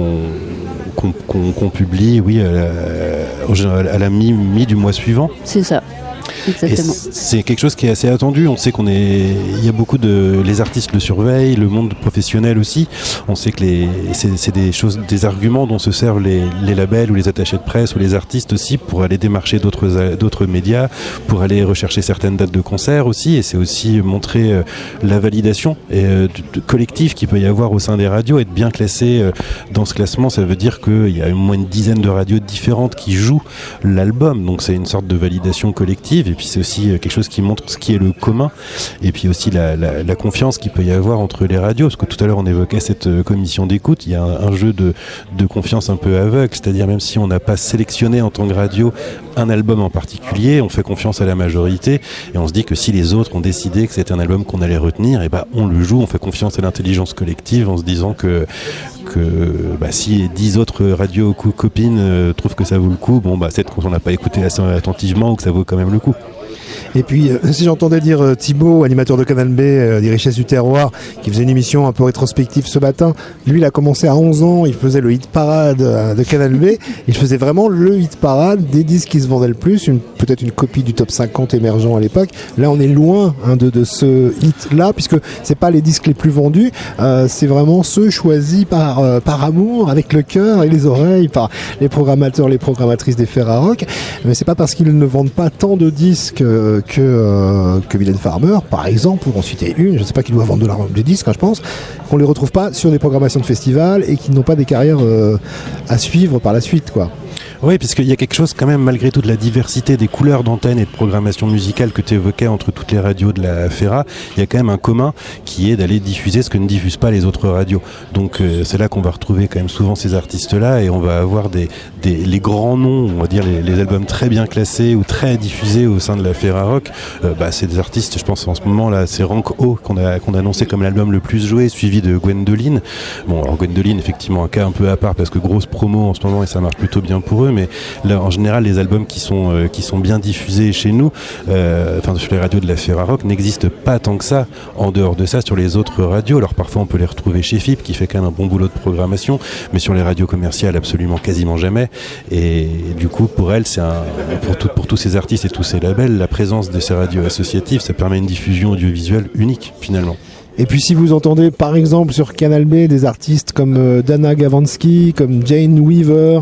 qu'on publie, à la mi du mois suivant. C'est ça. Exactement. Et c'est quelque chose qui est assez attendu. On sait il y a beaucoup les artistes le surveillent, le monde professionnel aussi. On sait que c'est des arguments dont se servent les labels ou les attachés de presse ou les artistes aussi pour aller démarcher d'autres médias, pour aller rechercher certaines dates de concert aussi. Et c'est aussi montrer la validation collective qu'il peut y avoir au sein des radios. Être bien classé dans ce classement, ça veut dire qu'il y a au moins une dizaine de radios différentes qui jouent l'album. Donc c'est une sorte de validation collective. Et puis c'est aussi quelque chose qui montre ce qui est le commun, et puis aussi la confiance qu'il peut y avoir entre les radios, parce que tout à l'heure on évoquait cette commission d'écoute. Il y a un jeu de confiance un peu aveugle, c'est-à-dire même si on n'a pas sélectionné en tant que radio un album en particulier, on fait confiance à la majorité, et on se dit que si les autres ont décidé que c'était un album qu'on allait retenir, et on le joue, on fait confiance à l'intelligence collective en se disant que si 10 autres radios copines trouvent que ça vaut le coup, c'est qu'on n'a pas écouté assez attentivement ou que ça vaut quand même le coup. Et puis, si j'entendais dire Thibaut, animateur de Canal B, des Richesses du Terroir, qui faisait une émission un peu rétrospective ce matin, lui, il a commencé à 11 ans, il faisait le hit parade de Canal B, il faisait vraiment le hit parade des disques qui se vendaient le plus, peut-être une copie du top 50 émergent à l'époque. Là, on est loin de ce hit-là, puisque c'est pas les disques les plus vendus, c'est vraiment ceux choisis par amour, avec le cœur et les oreilles, par les programmateurs, les programmatrices des Ferrarock. Mais c'est pas parce qu'ils ne vendent pas tant de disques que Mylène Farmer, par exemple, pour en citer une, je ne sais pas qui doit vendre des disques, je pense, qu'on les retrouve pas sur des programmations de festivals et qui n'ont pas des carrières à suivre par la suite, quoi. Oui, puisqu'il y a quelque chose quand même, malgré toute la diversité des couleurs d'antenne et de programmation musicale que tu évoquais entre toutes les radios de la Ferra, il y a quand même un commun qui est d'aller diffuser ce que ne diffusent pas les autres radios. Donc c'est là qu'on va retrouver quand même souvent ces artistes-là, et on va avoir les grands noms, on va dire les albums très bien classés ou très diffusés au sein de la Ferrarock. C'est des artistes, je pense en ce moment là, c'est Rank O qu'on a annoncé comme l'album le plus joué, suivi de Gwendoline. Bon, alors Gwendoline, effectivement un cas un peu à part parce que grosse promo en ce moment et ça marche plutôt bien pour eux, mais là en général les albums qui sont bien diffusés chez nous, sur les radios de la Ferrarock, n'existent pas tant que ça en dehors de ça sur les autres radios. Alors parfois on peut les retrouver chez FIP qui fait quand même un bon boulot de programmation, mais sur les radios commerciales absolument quasiment jamais. Et du coup pour elle pour tous ces artistes et tous ces labels, la présence de ces radios associatives, ça permet une diffusion audiovisuelle unique finalement. Et puis si vous entendez par exemple sur Canal B des artistes comme Dana Gavansky, comme Jane Weaver,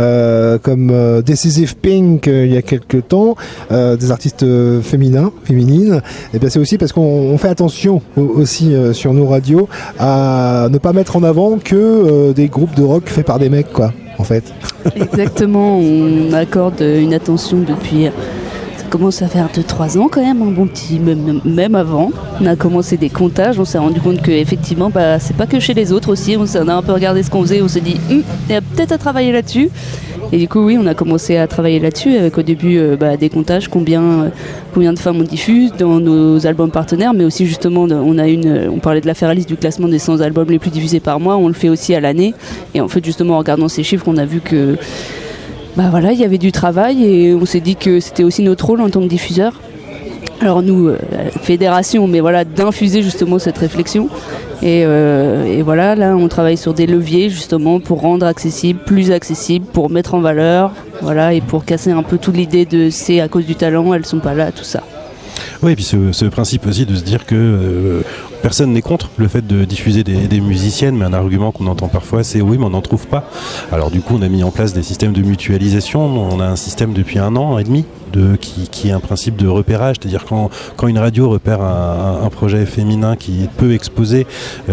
comme Decisive Pink il y a quelques temps, des artistes féminines, et bien c'est aussi parce qu'on fait attention aussi sur nos radios à ne pas mettre en avant que des groupes de rock faits par des mecs, quoi, en fait. Exactement, on accorde une attention depuis commence à faire 2-3 ans quand même, un bon petit, même avant. On a commencé des comptages, on s'est rendu compte qu'effectivement, c'est pas que chez les autres aussi. On a un peu regardé ce qu'on faisait, on s'est dit, il y a peut-être à travailler là-dessus. Et du coup, oui, on a commencé à travailler là-dessus avec au début des comptages, combien de femmes on diffuse dans nos albums partenaires, mais aussi justement, on parlait de la Ferralis, du classement des 100 albums les plus diffusés par mois, on le fait aussi à l'année. Et en fait, justement, en regardant ces chiffres, on a vu que il y avait du travail et on s'est dit que c'était aussi notre rôle en tant que diffuseur. Alors nous, fédération, mais voilà, d'infuser justement cette réflexion. Et voilà, là, on travaille sur des leviers justement pour rendre plus accessible, pour mettre en valeur, voilà, et pour casser un peu toute l'idée de c'est à cause du talent, elles sont pas là, tout ça. Oui, et puis ce principe aussi de se dire que personne n'est contre le fait de diffuser des musiciennes, mais un argument qu'on entend parfois, c'est oui, mais on n'en trouve pas. Alors du coup, on a mis en place des systèmes de mutualisation. On a un système depuis 1 an et demi qui est un principe de repérage, c'est-à-dire quand une radio repère un projet féminin qui est peu exposé,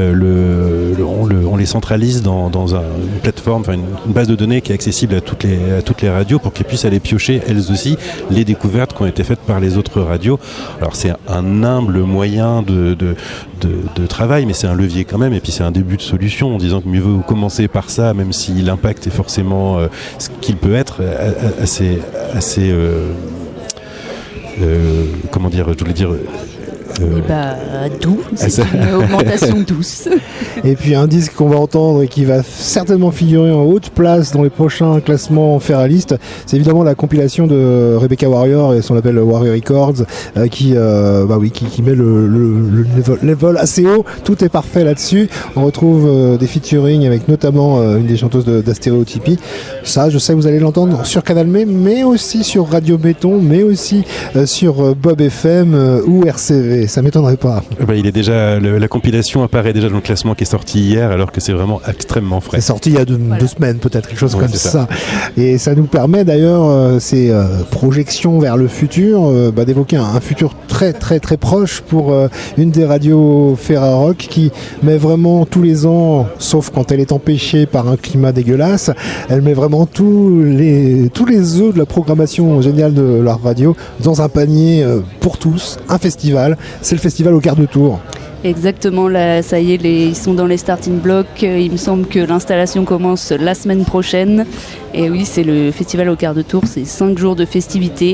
on les centralise dans une plateforme, une base de données qui est accessible à toutes les radios pour qu'elles puissent aller piocher elles aussi les découvertes qui ont été faites par les autres radios. Alors c'est un humble moyen de travail, mais c'est un levier quand même, et puis c'est un début de solution en disant que mieux vaut commencer par ça, même si l'impact est forcément ce qu'il peut être assez comment dire, je voulais dire doux, c'est une augmentation douce. Et puis un disque qu'on va entendre et qui va certainement figurer en haute place dans les prochains classements Ferralist, c'est évidemment la compilation de Rebecca Warrior et son label Warrior Records qui met le level assez haut. Tout est parfait là-dessus. On retrouve des featuring avec notamment une des chanteuses d'Astéréotypie. Ça, je sais que vous allez l'entendre sur Canal mais aussi sur Radio Béton, mais aussi sur Bob FM ou RCV. Ça m'étonnerait pas. Il est déjà, la compilation apparaît déjà dans le classement qui est sorti hier, alors que c'est vraiment extrêmement frais. C'est sorti il y a 2 semaines, peut-être, quelque chose comme ça. Et ça nous permet d'ailleurs, ces projections vers le futur, d'évoquer un futur très très très proche pour une des radios Ferrarock qui met vraiment tous les ans, sauf quand elle est empêchée par un climat dégueulasse, elle met vraiment tous les œufs de la programmation géniale de leur radio dans un panier pour tous, un festival. C'est le festival au quart de tour. Exactement, là, ça y est, ils sont dans les starting blocks. Il me semble que l'installation commence la semaine prochaine. Et oui, c'est le festival au quart de tour, c'est 5 jours de festivités.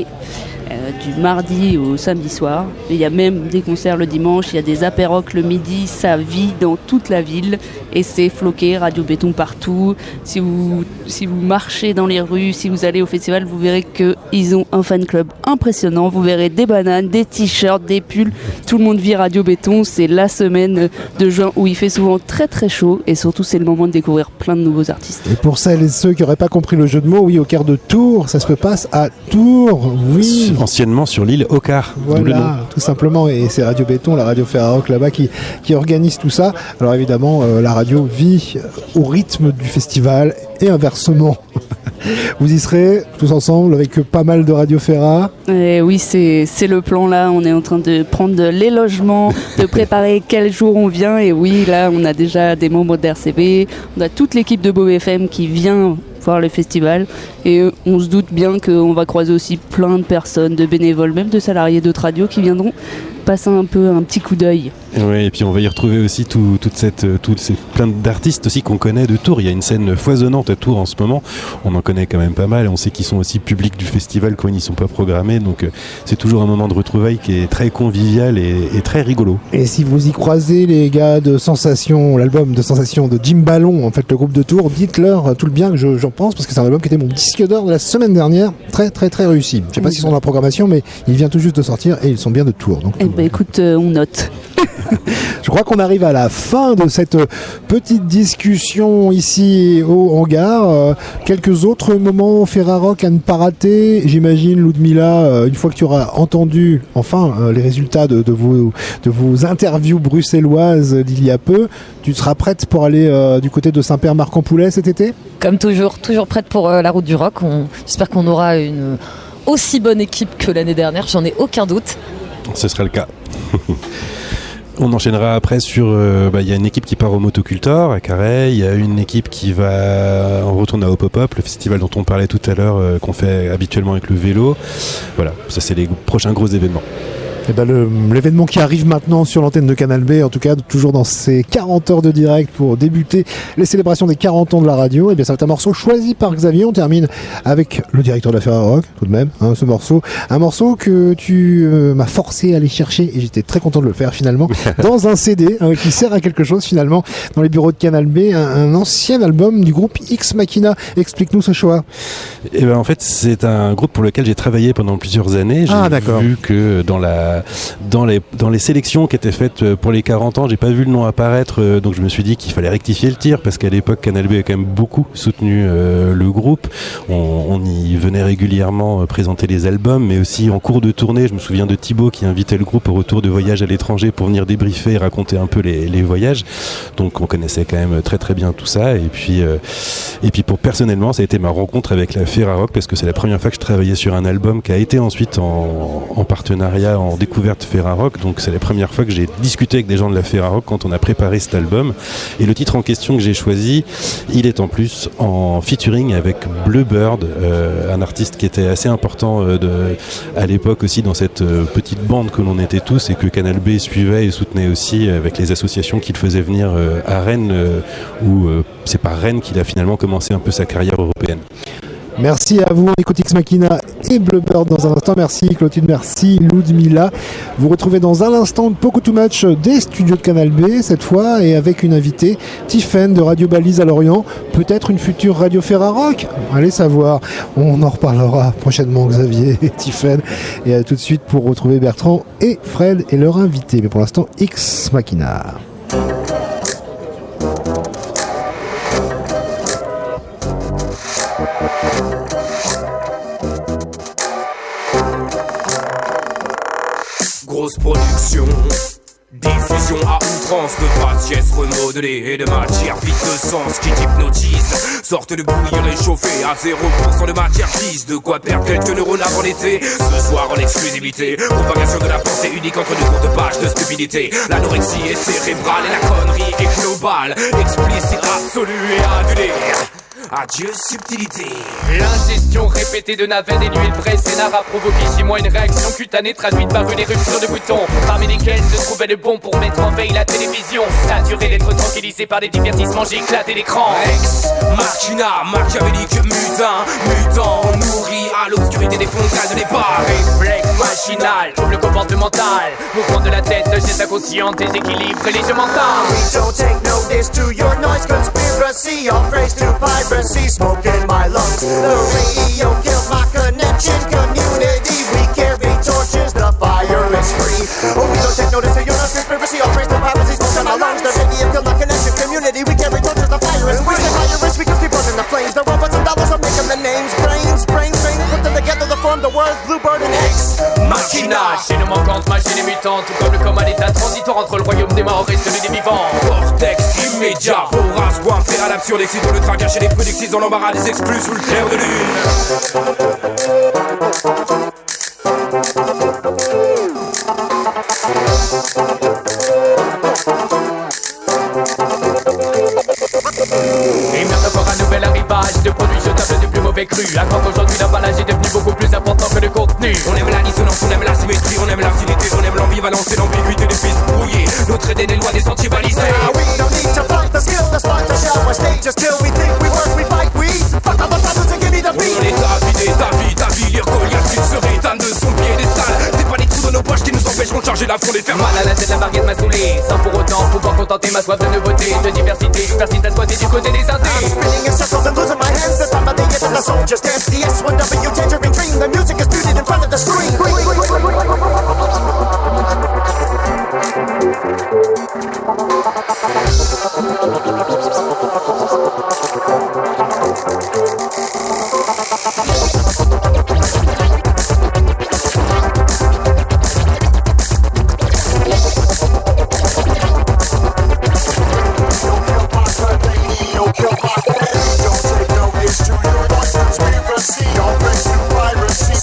Du mardi au samedi soir. Et il y a même des concerts le dimanche, il y a des apérocs le midi, ça vit dans toute la ville et c'est floqué, Radio Béton partout. Si vous marchez dans les rues, si vous allez au festival, vous verrez qu'ils ont un fan club impressionnant. Vous verrez des bananes, des t-shirts, des pulls. Tout le monde vit Radio Béton. C'est la semaine de juin où il fait souvent très très chaud et surtout c'est le moment de découvrir plein de nouveaux artistes. Et pour celles et ceux qui n'auraient pas compris le jeu de mots, oui, au quart de Tours, ça se passe à Tours, oui. Anciennement sur l'île Ocar. Voilà, tout simplement. Et c'est Radio Béton, la radio Ferrarock là-bas qui organise tout ça. Alors évidemment, la radio vit au rythme du festival et inversement. Vous y serez tous ensemble avec pas mal de Radio Ferra. Et oui, c'est le plan là. On est en train de prendre les logements, de préparer quel jour on vient. Et oui, là, on a déjà des membres d'RCV. On a toute l'équipe de Bob FM qui vient voir le festival. Et on se doute bien qu'on va croiser aussi plein de personnes, de bénévoles, même de salariés d'autres radios qui viendront passer un petit coup d'œil. Oui, et puis on va y retrouver aussi toutes ces plein d'artistes aussi qu'on connaît de Tours. Il y a une scène foisonnante à Tours en ce moment. On en connaît quand même pas mal et on sait qu'ils sont aussi publics du festival quand ils n'y sont pas programmés. Donc c'est toujours un moment de retrouvaille qui est très convivial et très rigolo. Et si vous y croisez les gars de Sensation, l'album de Sensation de Jim Ballon, en fait le groupe de Tours, dites-leur tout le bien que j'en pense parce que c'est un album qui était mon disque d'or de la semaine dernière. Très très très réussi. Je sais pas s'ils sont dans la programmation mais il vient tout juste de sortir et ils sont bien de Tours. Donc, écoute, on note. Je crois qu'on arrive à la fin de cette petite discussion ici au hangar. Quelques autres moments Ferrarock à ne pas rater. J'imagine, Ludmilla, une fois que tu auras entendu enfin les résultats de vos interviews bruxelloises d'il y a peu, tu seras prête pour aller du côté de Saint-Père-Marc-en-Poulet cet été ? Comme toujours prête pour la route du rock. J'espère qu'on aura une aussi bonne équipe que l'année dernière, j'en ai aucun doute. Ce sera le cas. On enchaînera après sur... y a une équipe qui part au Motocultor à Carhaix, il y a une équipe qui va... On retourne à Hop Hop Hop, le festival dont on parlait tout à l'heure, qu'on fait habituellement avec le vélo. Voilà, ça c'est les prochains gros événements. Et l'événement qui arrive maintenant sur l'antenne de Canal B, en tout cas toujours dans ces 40 heures de direct pour débuter les célébrations des 40 ans de la radio, et bien ça va être un morceau choisi par Xavier. On termine avec le directeur de la Ferrarock, tout de même, ce morceau. Un morceau que tu m'as forcé à aller chercher, et j'étais très content de le faire finalement, dans un CD qui sert à quelque chose finalement dans les bureaux de Canal B, un ancien album du groupe X Machina. Explique-nous ce choix. Et en fait c'est un groupe pour lequel j'ai travaillé pendant plusieurs années. J'ai vu que dans les sélections qui étaient faites pour les 40 ans, j'ai pas vu le nom apparaître, donc je me suis dit qu'il fallait rectifier le tir, parce qu'à l'époque Canal B a quand même beaucoup soutenu le groupe. On y venait régulièrement présenter les albums, mais aussi en cours de tournée. Je me souviens de Thibaut qui invitait le groupe au retour de voyage à l'étranger pour venir débriefer et raconter un peu les voyages. Donc on connaissait quand même très très bien tout ça. Et puis pour personnellement, ça a été ma rencontre avec la Ferrarock, parce que c'est la première fois que je travaillais sur un album qui a été ensuite en partenariat, en découverte Ferrarock. Donc c'est la première fois que j'ai discuté avec des gens de la Ferrarock quand on a préparé cet album. Et le titre en question que j'ai choisi, il est en plus en featuring avec Bluebird, un artiste qui était assez important à l'époque aussi dans cette petite bande que l'on était tous, et que Canal B suivait et soutenait aussi avec les associations qu'il faisait venir à Rennes, où c'est par Rennes qu'il a finalement commencé un peu sa carrière européenne. Merci à vous, on écoute X Machina et Bluebird dans un instant. Merci Clotilde, merci Ludmilla. Vous retrouvez dans un instant Poco Too Much des studios de Canal B cette fois, et avec une invitée, Tiffaine de Radio Balise à Lorient, peut-être une future Radio Ferrarock, allez savoir. On en reparlera prochainement, Xavier et Tiffaine, et à tout de suite pour retrouver Bertrand et Fred et leur invité. Mais pour l'instant, X Machina. Grosse production, diffusion à outrance de faciès remodelées et de matière vide de sens qui t'hypnotise. Sorte de bouillie réchauffée à 0% de matière grise. De quoi perdre quelques neurones avant l'été. Ce soir en exclusivité, propagation de la pensée unique entre deux courtes pages de stupidité. L'anorexie est cérébrale et la connerie est globale, explicite, absolue et adulée. Adieu subtilité. L'ingestion répétée de navets et d'huile scénar a provoqué chez moi une réaction cutanée traduite par une éruption de boutons, parmi lesquels se trouvait le bon pour mettre en veille la télévision. Saturé d'être tranquillisé par des divertissements, j'ai éclaté l'écran. Ex machina, machiavélique, mutant, nourri à l'obscurité des frontales de départ. Réflexe machinal, trouble comportemental, mouvement de la tête, geste inconscient, déséquilibre religieux mental. We don't take notice to your noise conspiracy, all praise to piracy, smoke in my lungs. The radio killed my connection community. We carry torches, the fire is free. Oh, we don't take notice to your noise conspiracy, all praise to piracy, smoke in my lungs. The radio killed my connection community. We carry torches, the fire is free. The fire is because we burn in the flames. The robots and dollars are making the names. Brains, put them together to form the words Bluebird and X Machina, chaîne manquante, machine et mutante, tout comme le coma d'état transitoire entre le royaume des morts et celui des vivants. Vortex immédiat, vorace, coiffé à l'absurde, excité le train caché les feux d'excise dans l'embarras des exclus sous le clair de Et merde encore un nouvel arrivage de produits jetables du plus mauvais cru. À croire qu'aujourd'hui l'emballage est devenu beaucoup plus important que le contenu. On aime la dissonance, on aime la symétrie, on aime l'absurdité, on aime l'ambivalence et l'ambiguïté des pistes brouillées. Notre idée des lois des sentiers balisés. We don't need to fight the skill to start the show. Our stages till we think we work, we fight, we fuck all the problems and give me the beat. On est ta vie, lire Goliath, tu serais éteinte de son piédestal. C'est pas les trous dans nos poches qui nous empêcheront de charger la fronde et de faire mal à la tête, la barguette m'a saoulé. Sans pour autant pouvoir contenter ma soif de nouveauté, de diversité. Je persiste à squatter du côté des indés. I'm spinning in circles and losing my hands. The time of the year that the soldiers dance. The S1W tangerine dream. The music is muted in front of the screen.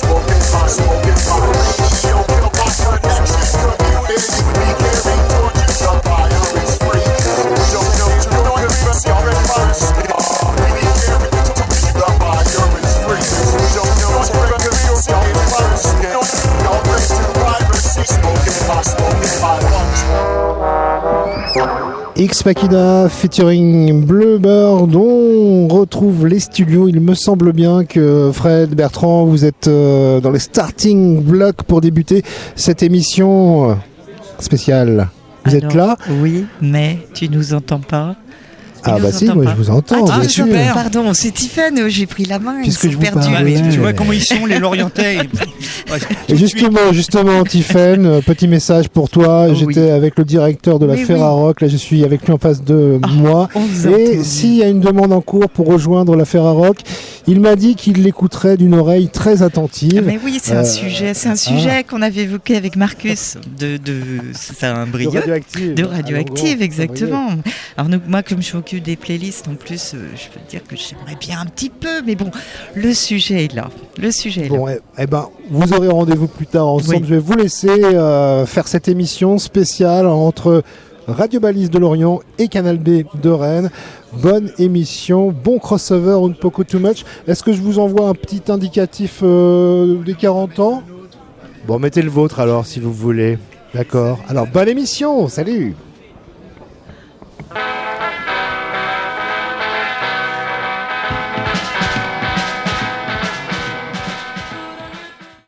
Smoking my radio, kill my connection, community. We carry torches. X Machina featuring Bluebird. On retrouve les studios. Il me semble bien que Fred, Bertrand, vous êtes dans les starting blocks pour débuter cette émission spéciale. Vous êtes là ? Oui, mais tu nous entends pas. Ah bah si, moi je vous entends. Ah, bien sûr. super. Pardon, c'est Tiffen, j'ai pris la main, Puisque ils je sont vous perdus. parlais. Tu vois comment ils sont, les Lorientais. Et justement, Tiffen, petit message pour toi. Oh, J'étais avec le directeur de la Mais Ferrarock. Là, je suis avec lui en face de moi. Et s'il y a une demande en cours pour rejoindre la Ferrarock, il m'a dit qu'il l'écouterait d'une oreille très attentive. Mais oui, c'est un sujet qu'on avait évoqué avec Marcus c'est un brio de radioactive, exactement. Alors moi, comme je m'occupe des playlists, en plus, je peux te dire que j'aimerais bien un petit peu, mais bon, le sujet est là. Bon, vous aurez rendez-vous plus tard ensemble. Oui. Je vais vous laisser faire cette émission spéciale entre Radio Balise de Lorient et Canal B de Rennes. Bonne émission, bon crossover, un poco too much. Est-ce que je vous envoie un petit indicatif des 40 ans ? Bon, mettez le vôtre alors si vous voulez. D'accord. Alors, bonne émission, salut !